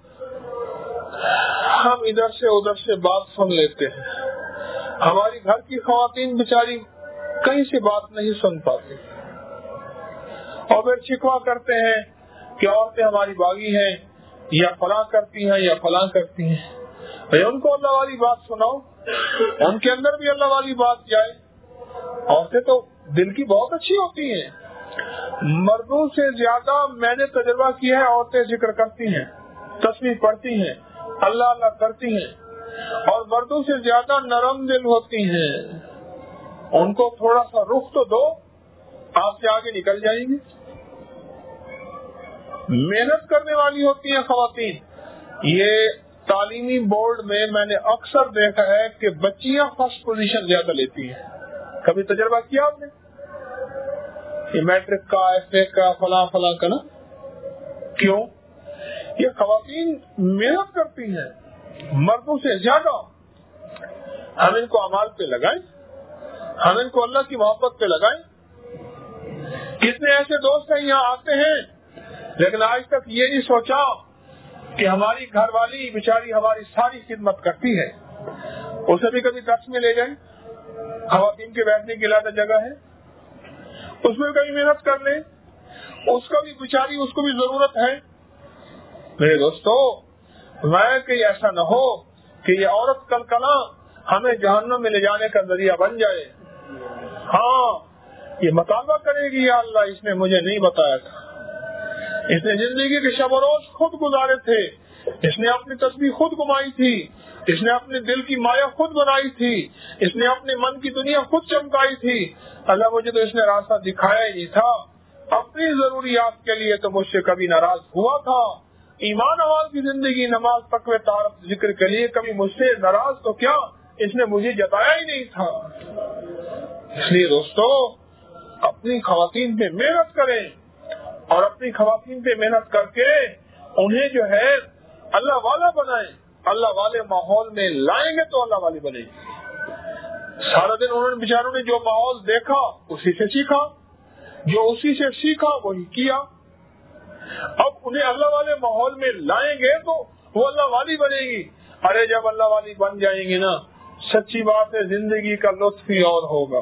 ہم ادھر سے ادھر سے بات سن لیتے ہیں، ہماری گھر کی خواتین بیچاری کہیں سے بات نہیں سن پاتی اور پھر شکوا کرتے ہیں کہ عورتیں ہماری باغی ہیں یا فلاں کرتی ہیں یا فلاں کرتی ہیں. بھائی ان کو اللہ والی بات سناؤ، ان کے اندر بھی اللہ والی بات جائے. عورتیں تو دل کی بہت اچھی ہوتی ہیں، مردوں سے زیادہ میں نے تجربہ کیا ہے عورتیں ذکر کرتی ہیں، تسبیح پڑھتی ہیں، اللہ اللہ کرتی ہیں، اور مردوں سے زیادہ نرم دل ہوتی ہیں. ان کو تھوڑا سا رخ تو دو، آپ سے آگے نکل جائیں گے. محنت کرنے والی ہوتی ہیں خواتین. یہ تعلیمی بورڈ میں میں نے اکثر دیکھا ہے کہ بچیاں فرسٹ پوزیشن زیادہ لیتی ہیں. کبھی تجربہ کیا آپ نے؟ یہ میٹرک کا، ایف اے کا، فلاں فلاں کا نا. کیوں؟ یہ خواتین محنت کرتی ہیں مردوں سے زیادہ. ہم ان کو اعمال پہ لگائیں، ہم ان کو اللہ کی محبت پہ لگائیں. کتنے ایسے دوست ہیں یہاں آتے ہیں لیکن آج تک یہ نہیں سوچا کہ ہماری گھر والی بیچاری ہماری ساری خدمت کرتی ہے، اسے بھی کبھی درس میں لے جائیں. خواتین کے بیٹھنے کی علیحدہ جگہ ہے، اس میں کبھی محنت کر لیں، اس کا بھی بیچاری اس کو بھی ضرورت ہے. میرے دوستو میں کہ ایسا نہ ہو کہ یہ عورت کل کلا ہمیں جہنم میں لے جانے کا ذریعہ بن جائے. ہاں یہ مطالبہ کرے گی، یا اللہ اس نے مجھے نہیں بتایا تھا، اس نے زندگی کے شب و روز خود گزارے تھے، اس نے اپنی تسبیح خود گمائی تھی، اس نے اپنے دل کی مایا خود بنائی تھی، اس نے اپنے من کی دنیا خود چمکائی تھی. اللہ مجھے تو اس نے راستہ دکھایا ہی نہیں تھا، اپنی ضروریات کے لیے تو مجھ سے کبھی ناراض ہوا تھا. ایمان اعمال کی زندگی، نماز، تقوی، تعارف، ذکر کے لیے کبھی مجھ سے ناراض تو کیا اس نے مجھے جتایا ہی نہیں تھا. اس لیے دوستو اپنی خواتین پہ محنت کریں اور اپنی خواتین پہ محنت کر کے انہیں جو ہے اللہ والا بنائیں. اللہ والے ماحول میں لائیں گے تو اللہ والی بنے گی. سارا دن انہوں نے بیچاروں نے جو ماحول دیکھا اسی سے سیکھا، جو اسی سے سیکھا وہی کیا. اب انہیں اللہ والے ماحول میں لائیں گے تو وہ اللہ والی بنے گی. ارے جب اللہ والی بن جائیں گے نا، سچی بات ہے زندگی کا لطف ہی اور ہوگا.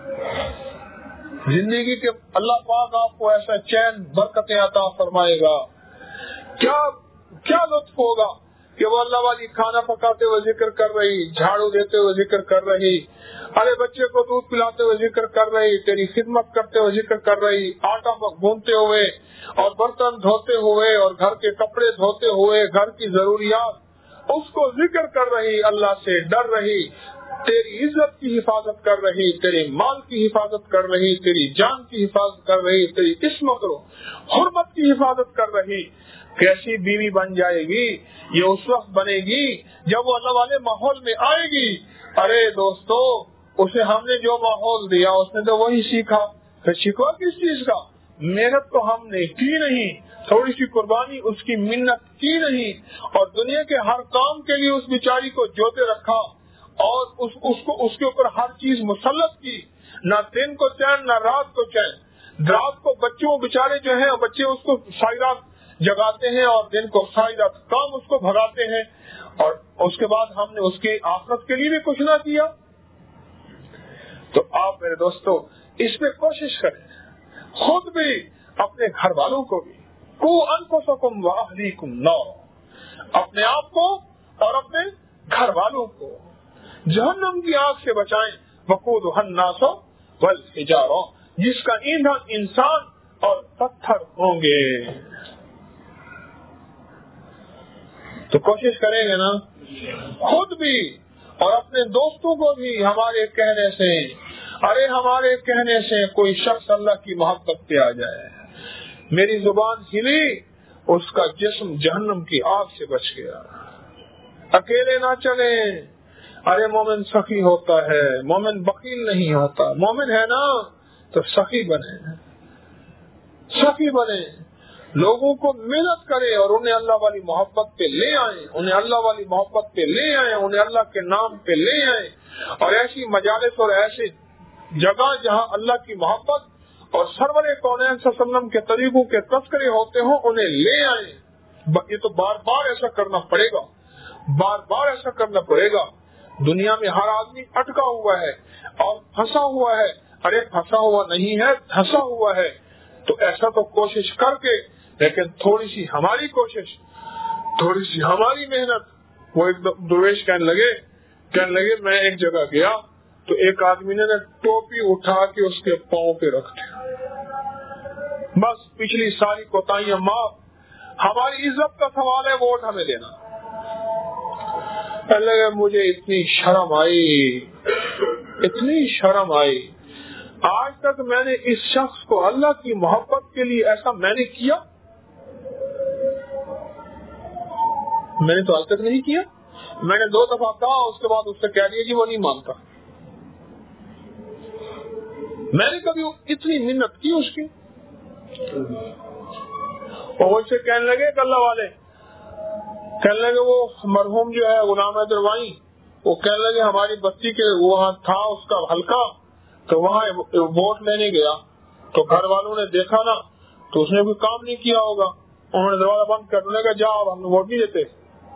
زندگی کے اللہ پاک آپ کو ایسا چین برکتیں عطا فرمائے گا. کیا کیا لطف ہوگا کہ وہ اللہ والی کھانا پکاتے ہوئے ذکر کر رہی، جھاڑو دیتے ہوئے ذکر کر رہی، ارے بچے کو دودھ پلاتے ہوئے ذکر کر رہی، تیری خدمت کرتے ہوئے ذکر کر رہی، آٹا گھونتے ہوئے اور برتن دھوتے ہوئے اور گھر کے کپڑے دھوتے ہوئے، گھر کی ضروریات اس کو ذکر کر رہی، اللہ سے ڈر رہی، تیری عزت کی حفاظت کر رہی، تیرے مال کی حفاظت کر رہی، تیری جان کی حفاظت کر رہی، تیری عصمت و حرمت کی حفاظت کر رہی. کیسی بیوی بن جائے گی؟ یہ اس وقت بنے گی جب وہ اللہ والے ماحول میں آئے گی. ارے دوستو اسے ہم نے جو ماحول دیا اس نے تو وہی سیکھا. پھر شکوا کس چیز کا؟ محنت تو ہم نے کی نہیں، تھوڑی سی قربانی اس کی منت کی نہیں، اور دنیا کے ہر کام کے لیے اس بیچاری کو جوتے رکھا اور اس, اس کو اس کے اوپر ہر چیز مسلط کی. نہ دن کو چین نہ رات کو چین. رات کو بچوں بیچارے جو ہیں بچے اس کو ساری رات جگاتے ہیں اور دن کو ساری رات کام اس کو بھگاتے ہیں، اور اس کے بعد ہم نے اس کی آخرت کے لیے بھی کچھ نہ کیا. تو آپ میرے دوستو اس پہ کوشش کریں، خود بھی اپنے گھر والوں کو بھی. کو انفسکم واہلیکم نارا، اپنے آپ کو اور اپنے گھر والوں کو جہنم کی آگ سے بچائیں. وقودها الناس والحجارہ، جس کا ایندھن انسان اور پتھر ہوں گے۔ تو کوشش کریں گے نا خود بھی اور اپنے دوستوں کو بھی ہمارے کہنے سے، ارے ہمارے کہنے سے کوئی شخص اللہ کی محبت پہ آ جائے، میری زبان ہلی اس کا جسم جہنم کی آگ سے بچ گیا۔ اکیلے نہ چلے، ارے مومن سخی ہوتا ہے، مومن بخیل نہیں ہوتا، مومن ہے نا تو سخی بنے، سخی بنے، لوگوں کو محنت کرے اور انہیں اللہ والی محبت پہ لے آئے، انہیں اللہ والی محبت پہ لے آئے، انہیں اللہ کے نام پہ لے آئے، اور ایسی مجالس اور ایسی جگہ جہاں اللہ کی محبت اور سرور کونین صلی اللہ علیہ وسلم کے طریقوں کے تذکرے ہوتے ہوں انہیں لے آئے۔ یہ تو بار بار ایسا کرنا پڑے گا، بار بار ایسا کرنا پڑے گا۔ دنیا میں ہر آدمی اٹکا ہوا ہے اور پھنسا ہوا ہے، ارے پھنسا ہوا نہیں ہے، دھسا ہوا ہے۔ تو ایسا تو کوشش کر کے، لیکن تھوڑی سی ہماری کوشش، تھوڑی سی ہماری محنت۔ وہ ایک درویش کہنے لگے کہنے لگے میں ایک جگہ گیا تو ایک آدمی نے ٹوپی اٹھا کے اس کے پاؤں پہ رکھ دیا، بس پچھلی ساری کوتاہیاں معاف، ہماری عزت کا سوال ہے، ووٹ ہمیں دینا۔ کہنے لگے مجھے اتنی شرم آئی، اتنی شرم آئی، آج تک میں نے اس شخص کو اللہ کی محبت کے لیے ایسا میں نے کیا، میں نے تو آج تک نہیں کیا۔ میں نے دو دفعہ کہا، اس کے بعد اس سے کہہ دیا جی وہ نہیں مانتا۔ میں نے کبھی اتنی منت کی اس کی؟ اور اسے کہنے لگے کہ اللہ والے کہنے لگے وہ مرحوم جو ہے غلام حیدر وائیں، وہ کہنے لگے ہماری بستی کے وہاں تھا اس کا حلقہ، تو وہاں ووٹ لینے گیا تو گھر والوں نے دیکھا نا تو اس نے کوئی کام نہیں کیا ہوگا، انہوں نے دروازہ بند کر دیا، جاؤ ہم ووٹ نہیں دیتے۔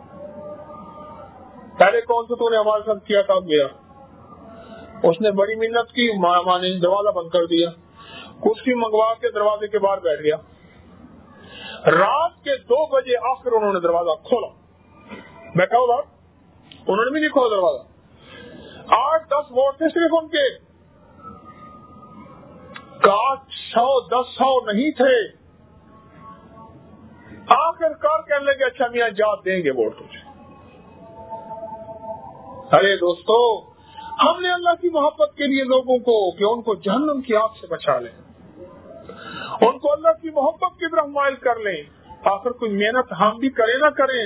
پہلے کون سے تو نے ہمارے ساتھ کیا تھا گیا، اس نے بڑی محنت کی، ماں نے دروازہ بند کر دیا، کرسی منگوا کے دروازے کے باہر بیٹھ گیا۔ رات کے دو بجے آخر انہوں نے دروازہ کھولا، بیٹھا ہوا انہوں نے بھی نہیں کھولا دروازہ، آٹھ دس ووٹ تھے صرف ان کے، آٹھ سو دس سو نہیں تھے۔ آخر کار کہنے لگے اچھا میاں جا دیں گے ووٹ تجھے۔ ارے دوستو، ہم نے اللہ کی محبت کے لیے لوگوں کو کہ ان کو جہنم کی آگ سے بچا لیں، ان کو اللہ کی محبت کی طرف مائل کر لیں، آخر کوئی محنت ہم بھی کریں نہ کریں۔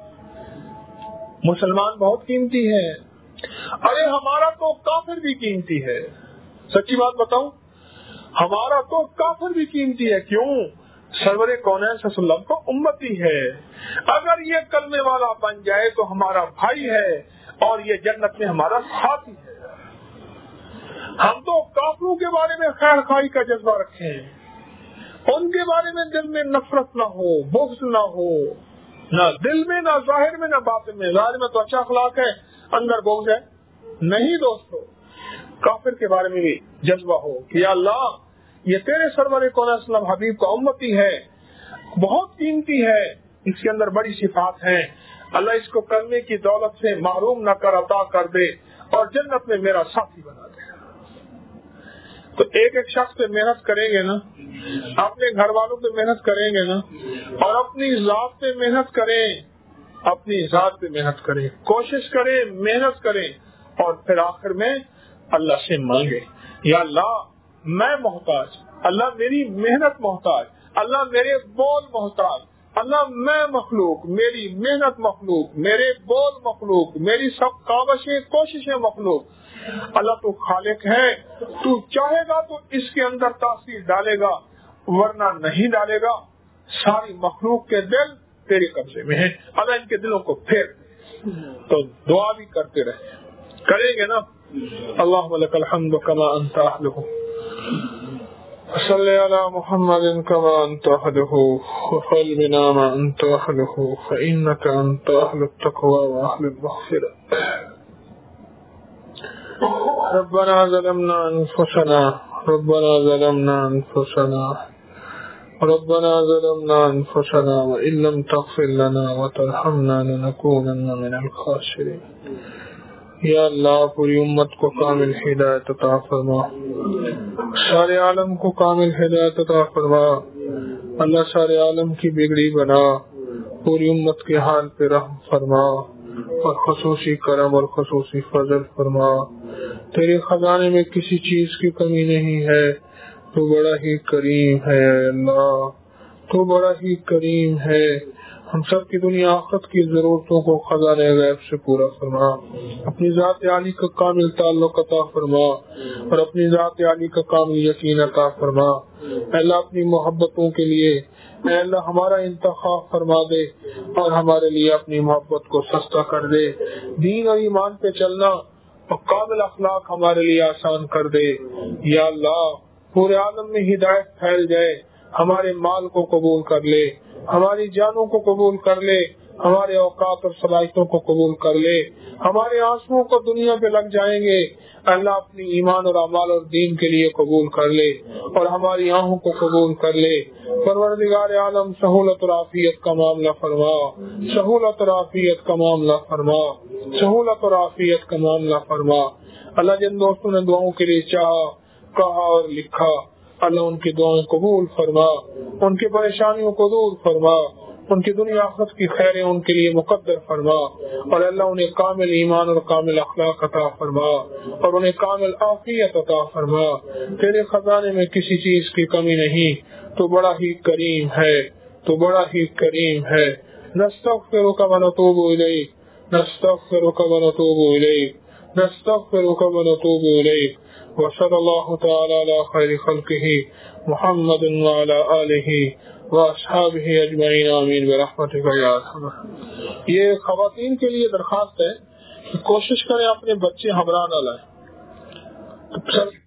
مسلمان بہت قیمتی ہے، ارے ہمارا تو کافر بھی قیمتی ہے، سچی بات بتاؤں، ہمارا تو کافر بھی قیمتی ہے۔ کیوں؟ سرور کونین صلی اللہ علیہ وسلم کو امتی ہے، اگر یہ کلمے والا بن جائے تو ہمارا بھائی ہے اور یہ جنت میں ہمارا ساتھی ہے۔ ہم تو کافروں کے بارے میں خیر خواہی کا جذبہ رکھیں، ان کے بارے میں دل میں نفرت نہ ہو، بغض نہ ہو، نہ دل میں نہ ظاہر میں نہ باطن میں۔ ظاہر میں تو اچھا اخلاق ہے، اندر بغض ہے، نہیں دوستو، کافر کے بارے میں بھی جذبہ ہو کہ یا اللہ یہ تیرے سرور کون اسلم حبیب کا امتی ہے، بہت قیمتی ہے، اس کے اندر بڑی صفات ہیں، اللہ اس کو کرنے کی دولت سے محروم نہ کر، عطا کر دے اور جنت میں میرا ساتھی بنا دے۔ تو ایک ایک شخص پہ محنت کریں گے نا، اپنے گھر والوں پہ محنت کریں گے نا، اور اپنی ذات پہ محنت کریں، اپنی ذات پہ محنت کریں، کوشش کریں، محنت کریں، اور پھر آخر میں اللہ سے مانگے یا اللہ میں محتاج، اللہ میری محنت محتاج، اللہ میرے بول محتاج، اللہ میں مخلوق، میری محنت مخلوق، میرے بول مخلوق، میری سب کاوشیں کوششیں مخلوق، اللہ تو خالق ہے، تو چاہے گا تو اس کے اندر تاثیر ڈالے گا، ورنہ نہیں ڈالے گا۔ ساری مخلوق کے دل تیرے قبضے میں ہیں، اللہ ان کے دلوں کو پھیر دے۔ تو دعا بھی کرتے رہے، کریں گے نا۔ اللہم لک الحمد کما انت اہلہ، صلی علی محمد کما انت اہلہ، وخل بنا ما انت اہلہ، فانک انت اہل التقوی واہل المغفرہ۔ ربنا ظلمنا انفسنا ربنا ظلمنا انفسنا ربنا ظلمنا انفسنا وان لم تغفر لنا وترحمنا لنكونن من الخاسرين۔ یا اللہ پوری امت کو کامل ہدایت عطا فرما، سارے عالم کو کامل ہدایت عطا فرما، اللہ سارے عالم کی بگڑی بنا، پوری امت کے حال پہ رحم فرما اور خصوصی کرم اور خصوصی فضل فرما۔ تیرے خزانے میں کسی چیز کی کمی نہیں ہے، تو بڑا ہی کریم ہے اللہ، تو بڑا ہی کریم ہے۔ ہم سب کی دنیا آخرت کی ضرورتوں کو خزانے غیب سے پورا فرما، اپنی ذات عالی کا کامل تعلق عطا فرما اور اپنی ذات عالی کا کامل یقین عطا فرما۔ اے اللہ اپنی محبتوں کے لیے اے اللہ ہمارا انتخاب فرما دے اور ہمارے لیے اپنی محبت کو سستا کر دے، دین اور ایمان پہ چلنا اور کامل اخلاق ہمارے لیے آسان کر دے۔ یا اللہ پورے عالم میں ہدایت پھیل جائے، ہمارے مال کو قبول کر لے، ہماری جانوں کو قبول کر لے، ہمارے اوقات اور صلاحیتوں کو قبول کر لے، ہمارے آنسوؤں کو دنیا پہ لگ جائیں گے اللہ اپنی ایمان اور اعمال اور دین کے لیے قبول کر لے اور ہماری آہوں کو قبول کر لے۔ پروردگار عالم سہولت اور عافیت کا معاملہ فرما، سہولت اور عافیت کا معاملہ فرما، سہولت اور عافیت کا معاملہ فرما۔ اللہ جن دوستوں نے دعاؤں کے لیے چاہا، کہا اور لکھا، اللہ ان کی دعائیں قبول فرما، ان کی پریشانیوں کو دور فرما، ان کی دنیا آخرت کی خیریں ان کے لیے مقدر فرما، اور اللہ انہیں کامل ایمان اور کامل اخلاق عطا فرما اور انہیں کامل عافیت عطا فرما۔ تیرے خزانے میں کسی چیز کی کمی نہیں، تو بڑا ہی کریم ہے، تو بڑا ہی کریم ہے۔ نستغفرک و نتوب الیک، نستغفرک و نتوب الیک، نستغفرک و نتوب الیک۔ وصلی اللہ تعالی علی خیر خلقہ محمد وعلی آلہ واصحابہ اجمعین آمین برحمتک یا ارحم۔ یہ خواتین کے لیے درخواست ہے کہ کوشش کریں اپنے بچے ہمراہ نہ لائیں۔